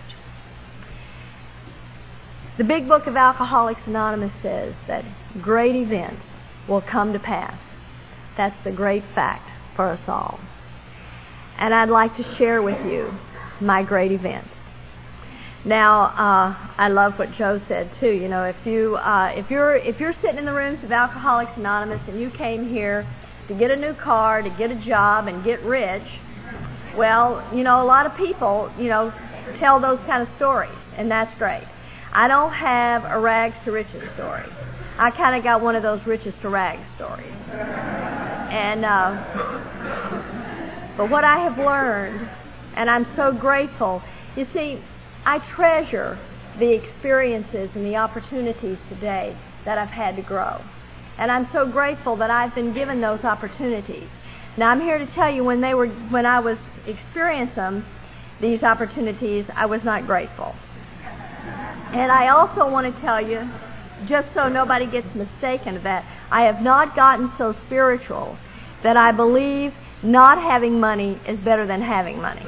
The big book of Alcoholics Anonymous says that great events will come to pass. That's the great fact for us all. And I'd like to share with you my great event. Now, uh, I love what Joe said too. You know, if you uh, if you're if you're sitting in the rooms of Alcoholics Anonymous and you came here to get a new car, to get a job, and get rich, well, you know, a lot of people, you know, tell those kind of stories, and that's great. I don't have a rags to riches story. I kind of got one of those riches to rags stories. And uh, but what I have learned, and I'm so grateful, you see, I treasure the experiences and the opportunities today that I've had to grow. And I'm so grateful that I've been given those opportunities. Now I'm here to tell you, when they were, when I was experiencing them, these opportunities, I was not grateful. And I also want to tell you, just so nobody gets mistaken of that, I have not gotten so spiritual that I believe not having money is better than having money.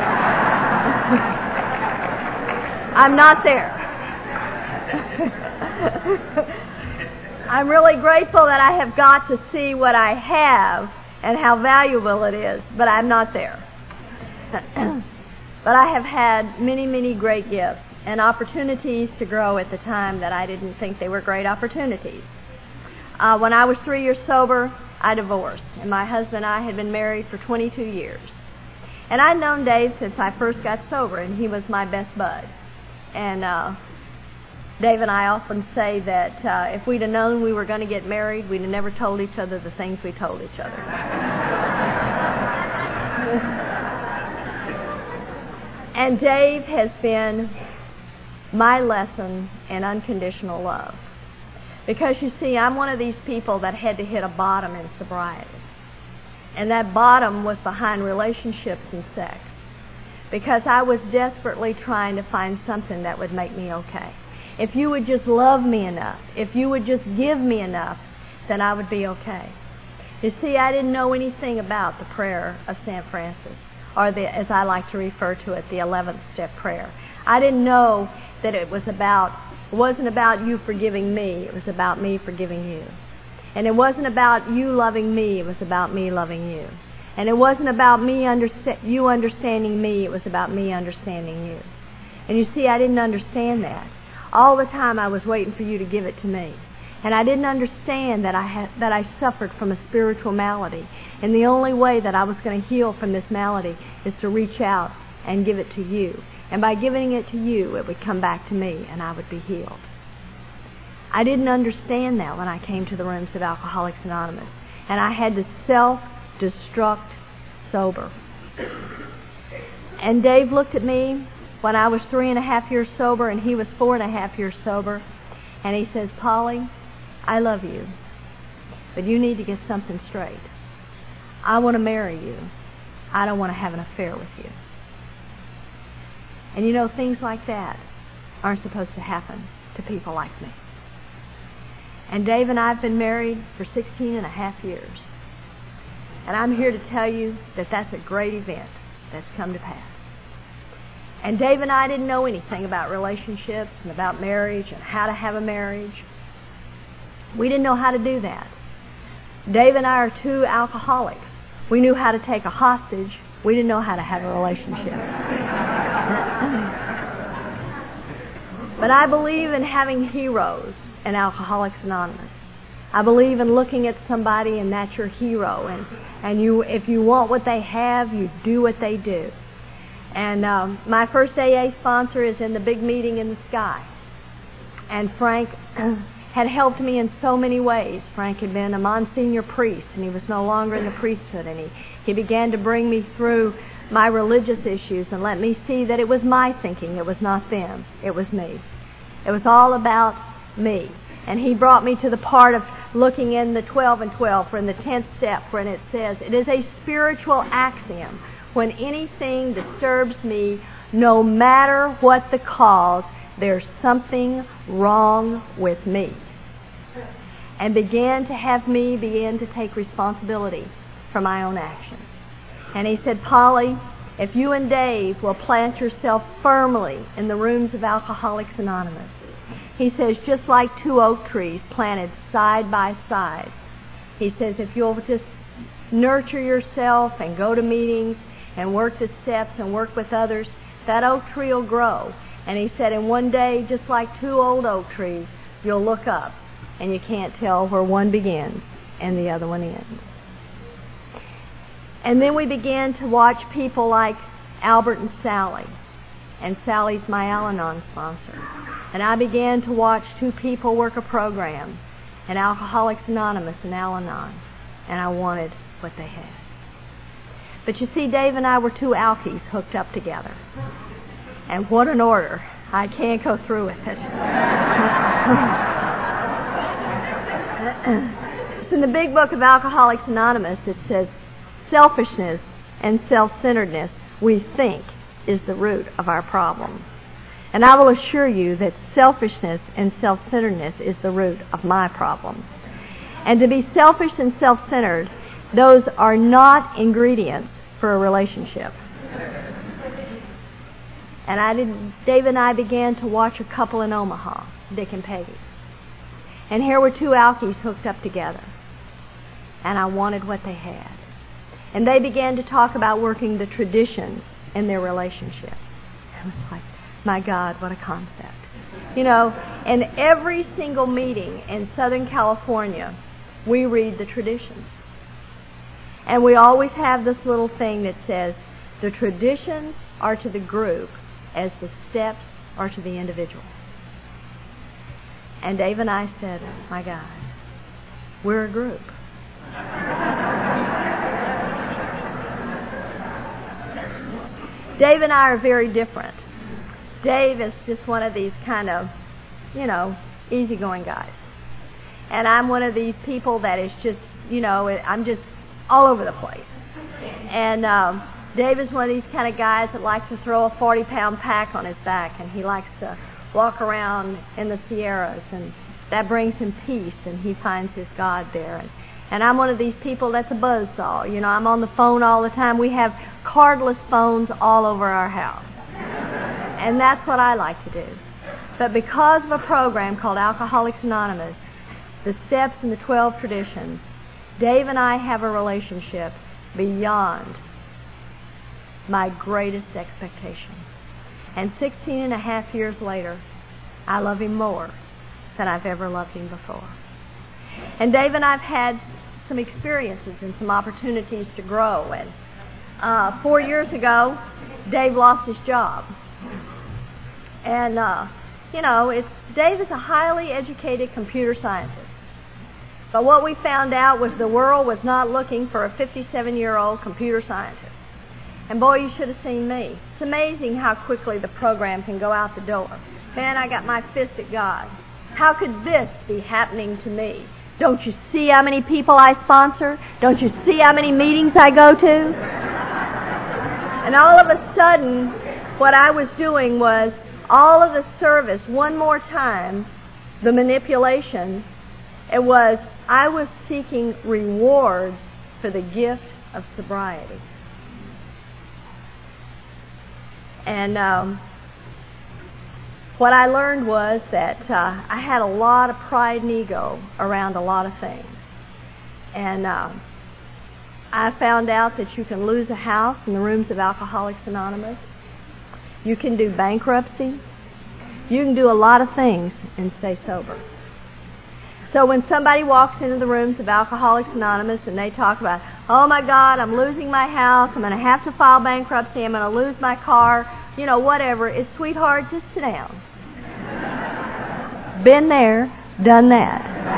I'm not there. I'm really grateful that I have got to see what I have and how valuable it is, but I'm not there. But I have had many, many great gifts and opportunities to grow at the time that I didn't think they were great opportunities. Uh, when I was three years sober, I divorced, and my husband and I had been married for twenty-two years. And I'd known Dave since I first got sober, and he was my best bud. And uh, Dave and I often say that uh, if we'd have known we were going to get married, we'd have never told each other the things we told each other. And Dave has been my lesson in unconditional love. Because you see, I'm one of these people that had to hit a bottom in sobriety. And that bottom was behind relationships and sex. Because I was desperately trying to find something that would make me okay. If you would just love me enough, if you would just give me enough, then I would be okay. You see, I didn't know anything about the prayer of Saint Francis, or the, as I like to refer to it, the eleventh step prayer. I didn't know that it was about, it wasn't about you forgiving me, it was about me forgiving you. And it wasn't about you loving me, it was about me loving you. And it wasn't about me understa- you understanding me, it was about me understanding you. And you see, I didn't understand that. All the time I was waiting for you to give it to me. And I didn't understand that I had, that I suffered from a spiritual malady. And the only way that I was going to heal from this malady is to reach out and give it to you. And by giving it to you, it would come back to me and I would be healed. I didn't understand that when I came to the rooms of Alcoholics Anonymous. And I had to self-destruct sober. And Dave looked at me when I was three and a half years sober and he was four and a half years sober. And he says, Polly, I love you, but you need to get something straight. I want to marry you. I don't want to have an affair with you. And you know, things like that aren't supposed to happen to people like me. And Dave and I have been married for sixteen and a half years. And I'm here to tell you that that's a great event that's come to pass. And Dave and I didn't know anything about relationships and about marriage and how to have a marriage. We didn't know how to do that. Dave and I are two alcoholics. We knew how to take a hostage. We didn't know how to have a relationship. But I believe in having heroes in Alcoholics Anonymous. I believe in looking at somebody and that's your hero. And, and you, if you want what they have, you do what they do. And um, my first A A sponsor is in the big meeting in the sky. And Frank had helped me in so many ways. Frank had been a Monsignor priest, and he was no longer in the priesthood. And he, he began to bring me through my religious issues and let me see that it was my thinking. It was not them. It was me. It was all about me. And he brought me to the part of looking in the twelve and twelve, or in the tenth step, when it says, it is a spiritual axiom. When anything disturbs me, no matter what the cause, there's something wrong with me. And began to have me begin to take responsibility for my own actions. And he said, Polly, if you and Dave will plant yourself firmly in the rooms of Alcoholics Anonymous, he says, just like two oak trees planted side by side, he says, if you'll just nurture yourself and go to meetings and work the steps and work with others, that oak tree will grow. And he said, and one day, just like two old oak trees, you'll look up and you can't tell where one begins and the other one ends. And then we began to watch people like Albert and Sally. And Sally's my Al-Anon sponsor. And I began to watch two people work a program, an Alcoholics Anonymous and Al-Anon. And I wanted what they had. But you see, Dave and I were two alkies hooked up together. And what an order. I can't go through with it. So in the big book of Alcoholics Anonymous, it says, selfishness and self-centeredness, we think, is the root of our problem. And I will assure you that selfishness and self-centeredness is the root of my problem. And to be selfish and self-centered, those are not ingredients for a relationship. And I did, Dave and I began to watch a couple in Omaha, Dick and Peggy. And here were two alkies hooked up together. And I wanted what they had. And they began to talk about working the traditions in their relationship. I was like, my God, what a concept. You know, in every single meeting in Southern California, we read the traditions. And we always have this little thing that says, the traditions are to the group as the steps are to the individual. And Dave and I said, my God, we're a group. Dave and I are very different. Dave is just one of these kind of, you know, easygoing guys. And I'm one of these people that is just, you know, I'm just all over the place. And um, Dave is one of these kind of guys that likes to throw a forty-pound pack on his back, and he likes to walk around in the Sierras, and that brings him peace, and he finds his God there. And, and I'm one of these people that's a buzzsaw. You know, I'm on the phone all the time. We have cordless phones all over our house. And that's what I like to do. But because of a program called Alcoholics Anonymous, the steps and the twelve traditions, Dave and I have a relationship beyond my greatest expectation. And sixteen and a half years later, I love him more than I've ever loved him before. And Dave and I have had some experiences and some opportunities to grow. And uh, four years ago, Dave lost his job. And, uh, you know, it's, Dave is a highly educated computer scientist. But what we found out was the world was not looking for a fifty-seven-year-old computer scientist. And boy, you should have seen me. It's amazing how quickly the program can go out the door. Man, I got my fist at God. How could this be happening to me? Don't you see how many people I sponsor? Don't you see how many meetings I go to? And all of a sudden, what I was doing was all of the service, one more time, the manipulation, it was I was seeking rewards for the gift of sobriety. And um, what I learned was that uh, I had a lot of pride and ego around a lot of things. And uh, I found out that you can lose a house in the rooms of Alcoholics Anonymous. You can do bankruptcy. You can do a lot of things and stay sober. So when somebody walks into the rooms of Alcoholics Anonymous and they talk about, oh my God, I'm losing my house, I'm going to have to file bankruptcy, I'm going to lose my car, you know, whatever, it's, sweetheart, just sit down. Been there, done that.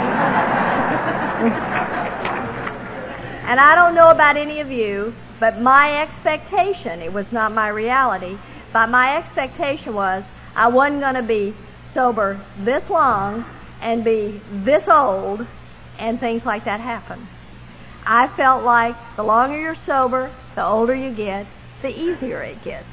And I don't know about any of you, but my expectation, it was not my reality, but my expectation was I wasn't going to be sober this long and be this old and things like that happen. I felt like the longer you're sober, the older you get, the easier it gets.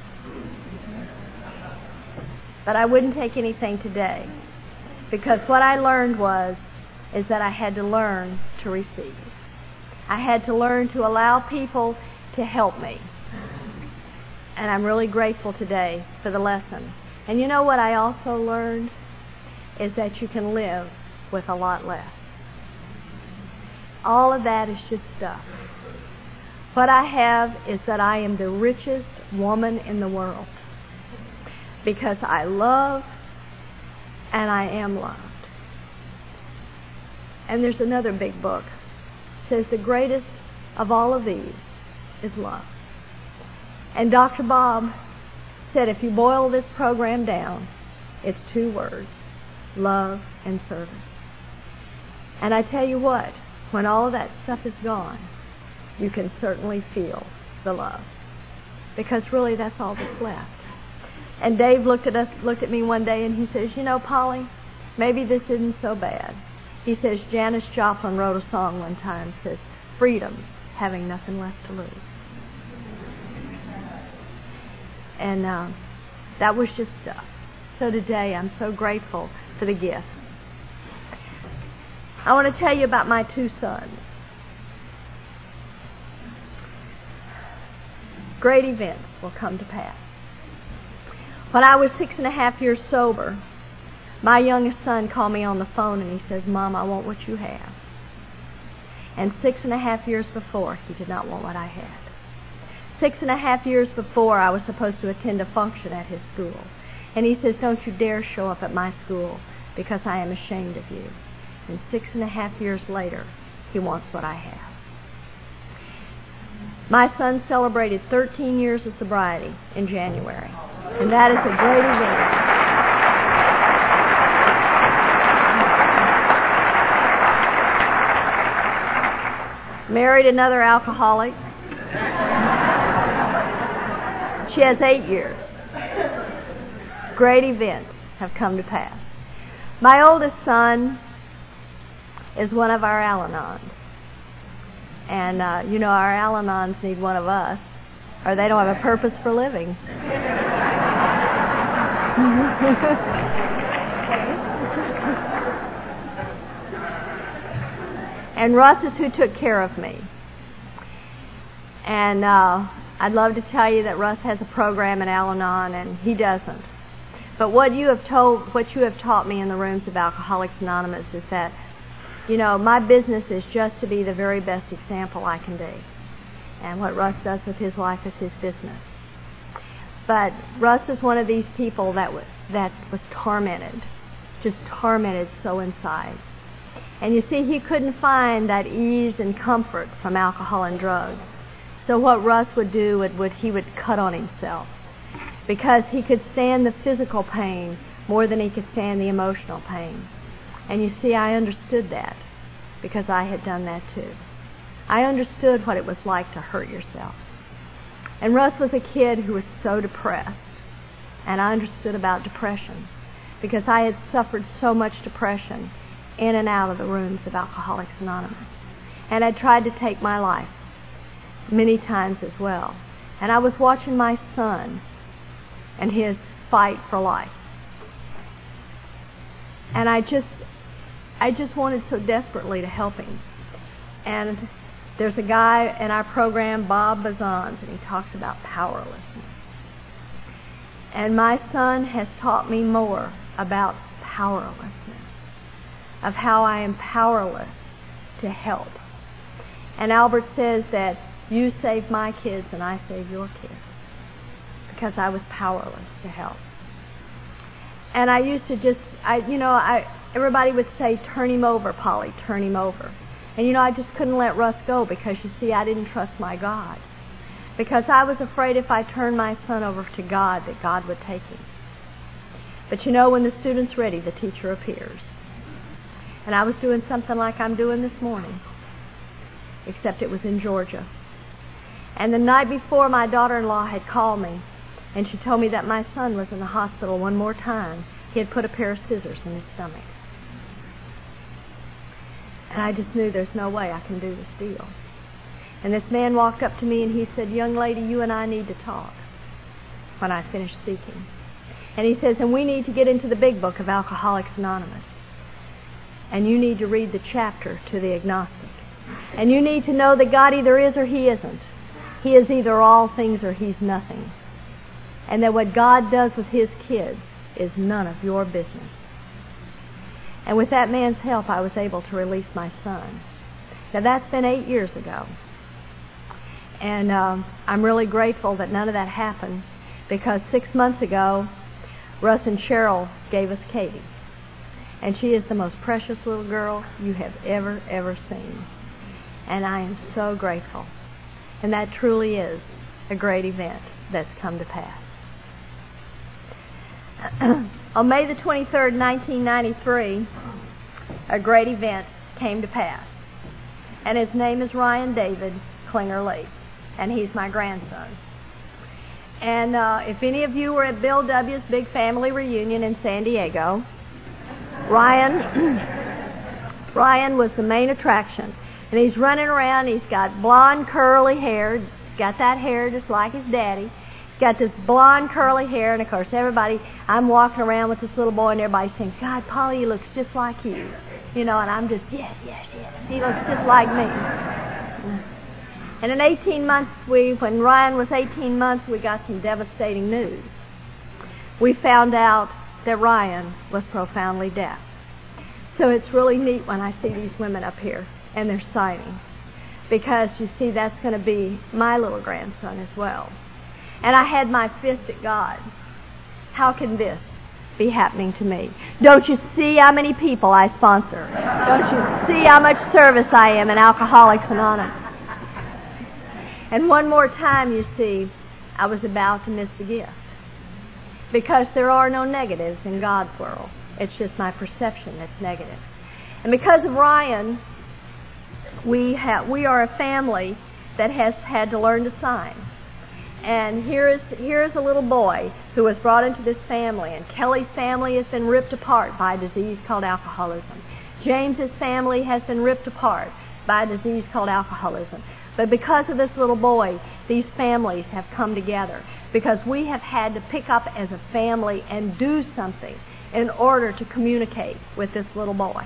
But I wouldn't take anything today, because what I learned was is that I had to learn to receive. I had to learn to allow people to help me. And I'm really grateful today for the lesson. And you know what I also learned is that you can live with a lot less. All of that is just stuff. What I have is that I am the richest woman in the world, because I love and I am loved. And there's another big book. It says the greatest of all of these is love. And Doctor Bob said if you boil this program down, it's two words: love and service. And I tell you what, when all of that stuff is gone, you can certainly feel the love, because really that's all that's left. And Dave looked at us, looked at me one day, and he says, "You know, Polly, maybe this isn't so bad." He says, Janis Joplin wrote a song one time, says, "Freedom, having nothing left to lose." And uh, that was just stuff. So today I'm so grateful for the gift. I want to tell you about my two sons. Great events will come to pass. When I was six and a half years sober, my youngest son called me on the phone and he says, "Mom, I want what you have." And six and a half years before, he did not want what I had. Six and a half years before, I was supposed to attend a function at his school. And he says, "Don't you dare show up at my school, because I am ashamed of you." And six and a half years later, he wants what I have. My son celebrated thirteen years of sobriety in January. And that is a great event. Married another alcoholic. She has eight years. Great events have come to pass. My oldest son is one of our Al-Anons. And, uh, you know, our Al-Anons need one of us, or they don't have a purpose for living. And Russ is who took care of me. And uh, I'd love to tell you that Russ has a program in Al-Anon, and he doesn't. But what you have told, what you have taught me in the rooms of Alcoholics Anonymous is that, you know, my business is just to be the very best example I can be. And what Russ does with his life is his business. But Russ is one of these people that was, that was tormented, just tormented so inside. And you see, he couldn't find that ease and comfort from alcohol and drugs. So what Russ would do, would, would he would cut on himself, because he could stand the physical pain more than he could stand the emotional pain. And you see, I understood that, because I had done that too. I understood what it was like to hurt yourself. And Russ was a kid who was so depressed. And I understood about depression, because I had suffered so much depression in and out of the rooms of Alcoholics Anonymous. And I tried to take my life many times as well. And I was watching my son and his fight for life. And I just I just wanted so desperately to help him. And there's a guy in our program, Bob Bazans, and he talks about powerlessness. And my son has taught me more about powerlessness, of how I am powerless to help. And Albert says that you saved my kids and I saved your kids, because I was powerless to help. And I used to just, I, you know, I everybody would say, "Turn him over, Polly, turn him over." And you know, I just couldn't let Russ go, because you see, I didn't trust my God. Because I was afraid if I turned my son over to God, that God would take him. But you know, when the student's ready, the teacher appears. And I was doing something like I'm doing this morning, except it was in Georgia. And the night before, my daughter-in-law had called me, and she told me that my son was in the hospital one more time. He had put a pair of scissors in his stomach. And I just knew there's no way I can do this deal. And this man walked up to me and he said, "Young lady, you and I need to talk," when I finished speaking. And he says, "And we need to get into the big book of Alcoholics Anonymous. And you need to read the chapter to the agnostic. And you need to know that God either is or He isn't. He is either all things or He's nothing. And that what God does with His kids is none of your business." And with that man's help, I was able to release my son. Now, that's been eight years ago. And um, I'm really grateful that none of that happened, because six months ago, Russ and Cheryl gave us Katie. And she is the most precious little girl you have ever, ever seen. And I am so grateful. And that truly is a great event that's come to pass. On May the twenty-third, nineteen ninety-three, a great event came to pass. And his name is Ryan David Klinger-Lee. And he's my grandson. And uh, if any of you were at Bill W.'s big family reunion in San Diego, Ryan, Ryan was the main attraction. And he's running around. He's got blonde, curly hair. He's got that hair just like his daddy. He's got this blonde, curly hair. And, of course, everybody, I'm walking around with this little boy, and everybody's saying, "God, Polly, he looks just like you." You know, and I'm just, yes, yes, yes. He looks just like me. And in eighteen months, we, when Ryan was eighteen months, we got some devastating news. We found out that Ryan was profoundly deaf. So it's really neat when I see these women up here and they're signing, because you see, that's going to be my little grandson as well. And I had my fist at God. How can this be happening to me? Don't you see how many people I sponsor? Don't you see how much service I am in Alcoholics Anonymous? And one more time, you see, I was about to miss the gift. Because there are no negatives in God's world. It's just my perception that's negative. And because of Ryan, we have we are a family that has had to learn to sign. And here is here is a little boy who was brought into this family. And Kelly's family has been ripped apart by a disease called alcoholism. James's family has been ripped apart by a disease called alcoholism. But because of this little boy, these families have come together, because we have had to pick up as a family and do something in order to communicate with this little boy.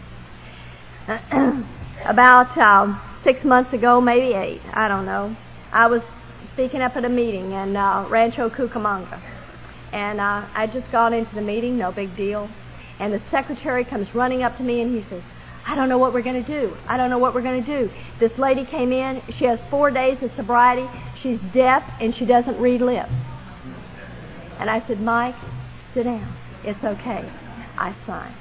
About um, six months ago, maybe eight, I don't know, I was speaking up at a meeting in uh, Rancho Cucamonga. And uh, I just got into the meeting, no big deal. And the secretary comes running up to me and he says, "I don't know what we're going to do. I don't know what we're going to do. This lady came in. She has four days of sobriety. She's deaf, and she doesn't read lips." And I said, "Mike, sit down. It's okay. I signed."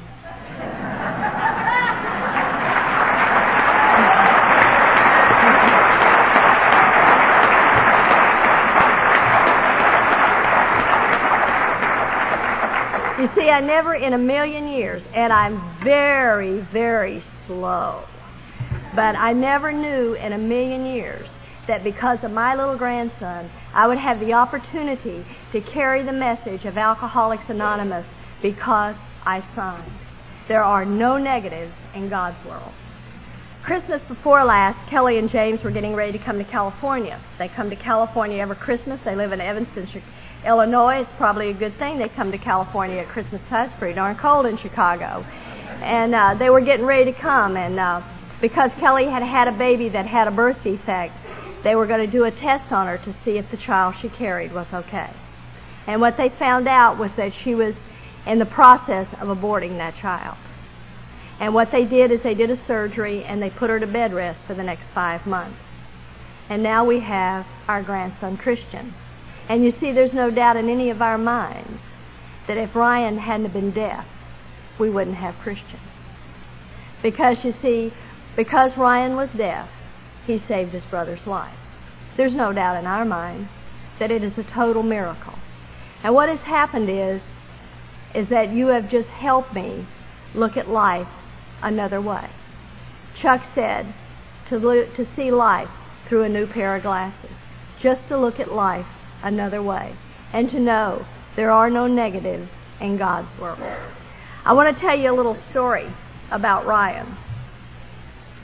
You see, I never in a million years, and I'm very, very slow, but I never knew in a million years that because of my little grandson, I would have the opportunity to carry the message of Alcoholics Anonymous because I signed. There are no negatives in God's world. Christmas before last, Kelly and James were getting ready to come to California. They come to California every Christmas. They live in Evanston, Illinois. It's probably a good thing they come to California at Christmas time. It's pretty darn cold in Chicago. And uh, they were getting ready to come. And uh, because Kelly had had a baby that had a birth defect, they were going to do a test on her to see if the child she carried was okay. And what they found out was that she was in the process of aborting that child. And what they did is they did a surgery and they put her to bed rest for the next five months. And now we have our grandson, Christian. And you see, there's no doubt in any of our minds that if Ryan hadn't been deaf, we wouldn't have Christian. Because, you see, because Ryan was deaf, he saved his brother's life. There's no doubt in our minds that it is a total miracle. And what has happened is, is that you have just helped me look at life another way. Chuck said to, lo- to see life through a new pair of glasses. Just to look at life another way, and to know there are no negatives in God's world. I want to tell you a little story about Ryan.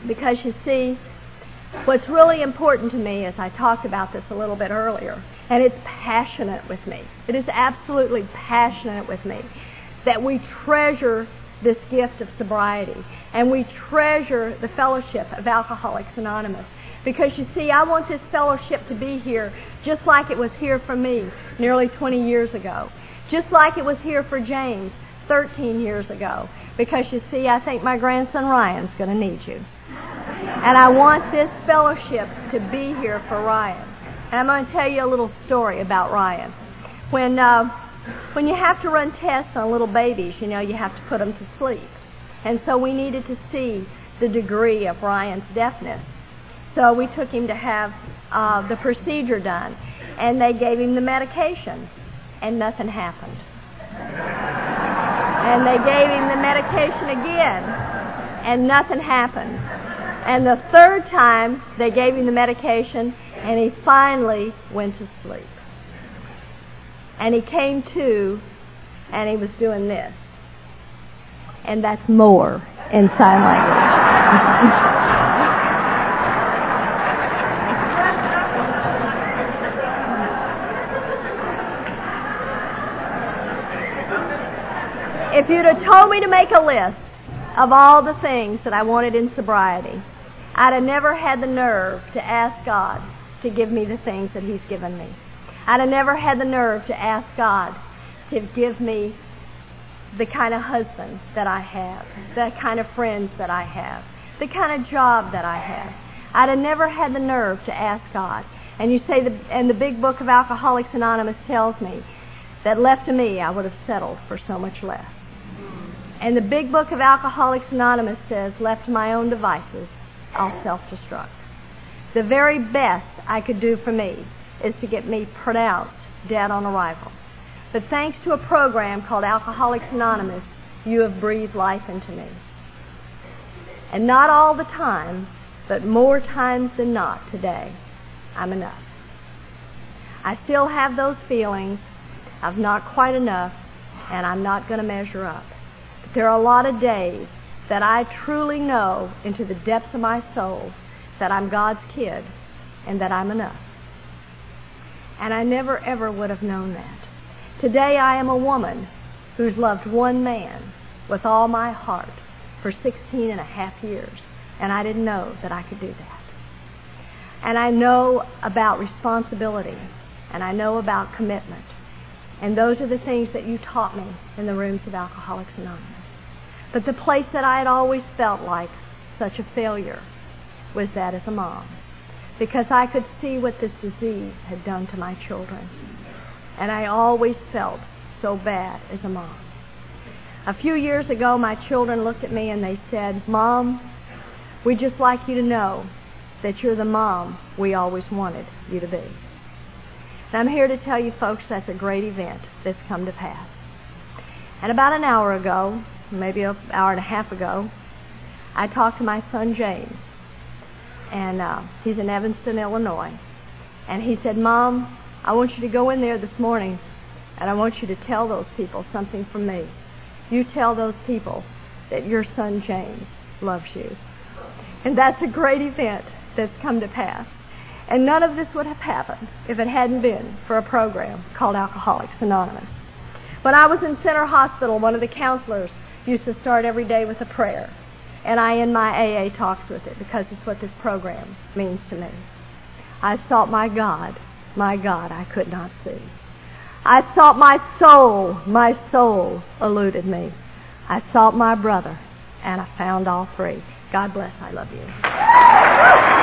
Because you see, what's really important to me, as I talked about this a little bit earlier, and it's passionate with me, it is absolutely passionate with me, that we treasure this gift of sobriety, and we treasure the fellowship of Alcoholics Anonymous. Because you see, I want this fellowship to be here just like it was here for me nearly twenty years ago. Just like it was here for James thirteen years ago. Because you see, I think my grandson Ryan's going to need you. And I want this fellowship to be here for Ryan. And I'm going to tell you a little story about Ryan. When uh, when you have to run tests on little babies, you know, you have to put them to sleep. And so we needed to see the degree of Ryan's deafness. So we took him to have uh, the procedure done. And they gave him the medication. And nothing happened. And they gave him the medication again. And nothing happened. And the third time, they gave him the medication, and he finally went to sleep. And he came to, and he was doing this. And that's more in sign language. If you'd have told me to make a list of all the things that I wanted in sobriety, I'd have never had the nerve to ask God to give me the things that He's given me. I'd have never had the nerve to ask God to give me the kind of husband that I have, the kind of friends that I have, the kind of job that I have. I'd have never had the nerve to ask God. And you say, the, and the big book of Alcoholics Anonymous tells me that left to me, I would have settled for so much less. And the big book of Alcoholics Anonymous says, left to my own devices, I'll self-destruct. The very best I could do for me is to get me pronounced dead on arrival. But thanks to a program called Alcoholics Anonymous, you have breathed life into me. And not all the time, but more times than not today, I'm enough. I still have those feelings of not quite enough, and I'm not going to measure up. But there are a lot of days that I truly know into the depths of my soul that I'm God's kid and that I'm enough. And I never ever would have known that. Today I am a woman who's loved one man with all my heart for sixteen and a half years, and I didn't know that I could do that. And I know about responsibility, and I know about commitment. And those are the things that you taught me in the rooms of Alcoholics Anonymous. But the place that I had always felt like such a failure was that as a mom. Because I could see what this disease had done to my children. And I always felt so bad as a mom. A few years ago, my children looked at me and they said, Mom, we'd just like you to know that you're the mom we always wanted you to be. And I'm here to tell you folks that's a great event that's come to pass. And about an hour ago, maybe an hour and a half ago, I talked to my son James. And uh, he's in Evanston, Illinois. And he said, Mom, I want you to go in there this morning and I want you to tell those people something from me. You tell those people that your son James loves you. And that's a great event that's come to pass. And none of this would have happened if it hadn't been for a program called Alcoholics Anonymous. When I was in Center Hospital, one of the counselors used to start every day with a prayer. And I end my A A talks with it because it's what this program means to me. I sought my God, my God I could not see. I sought my soul, my soul eluded me. I sought my brother, and I found all three. God bless, I love you.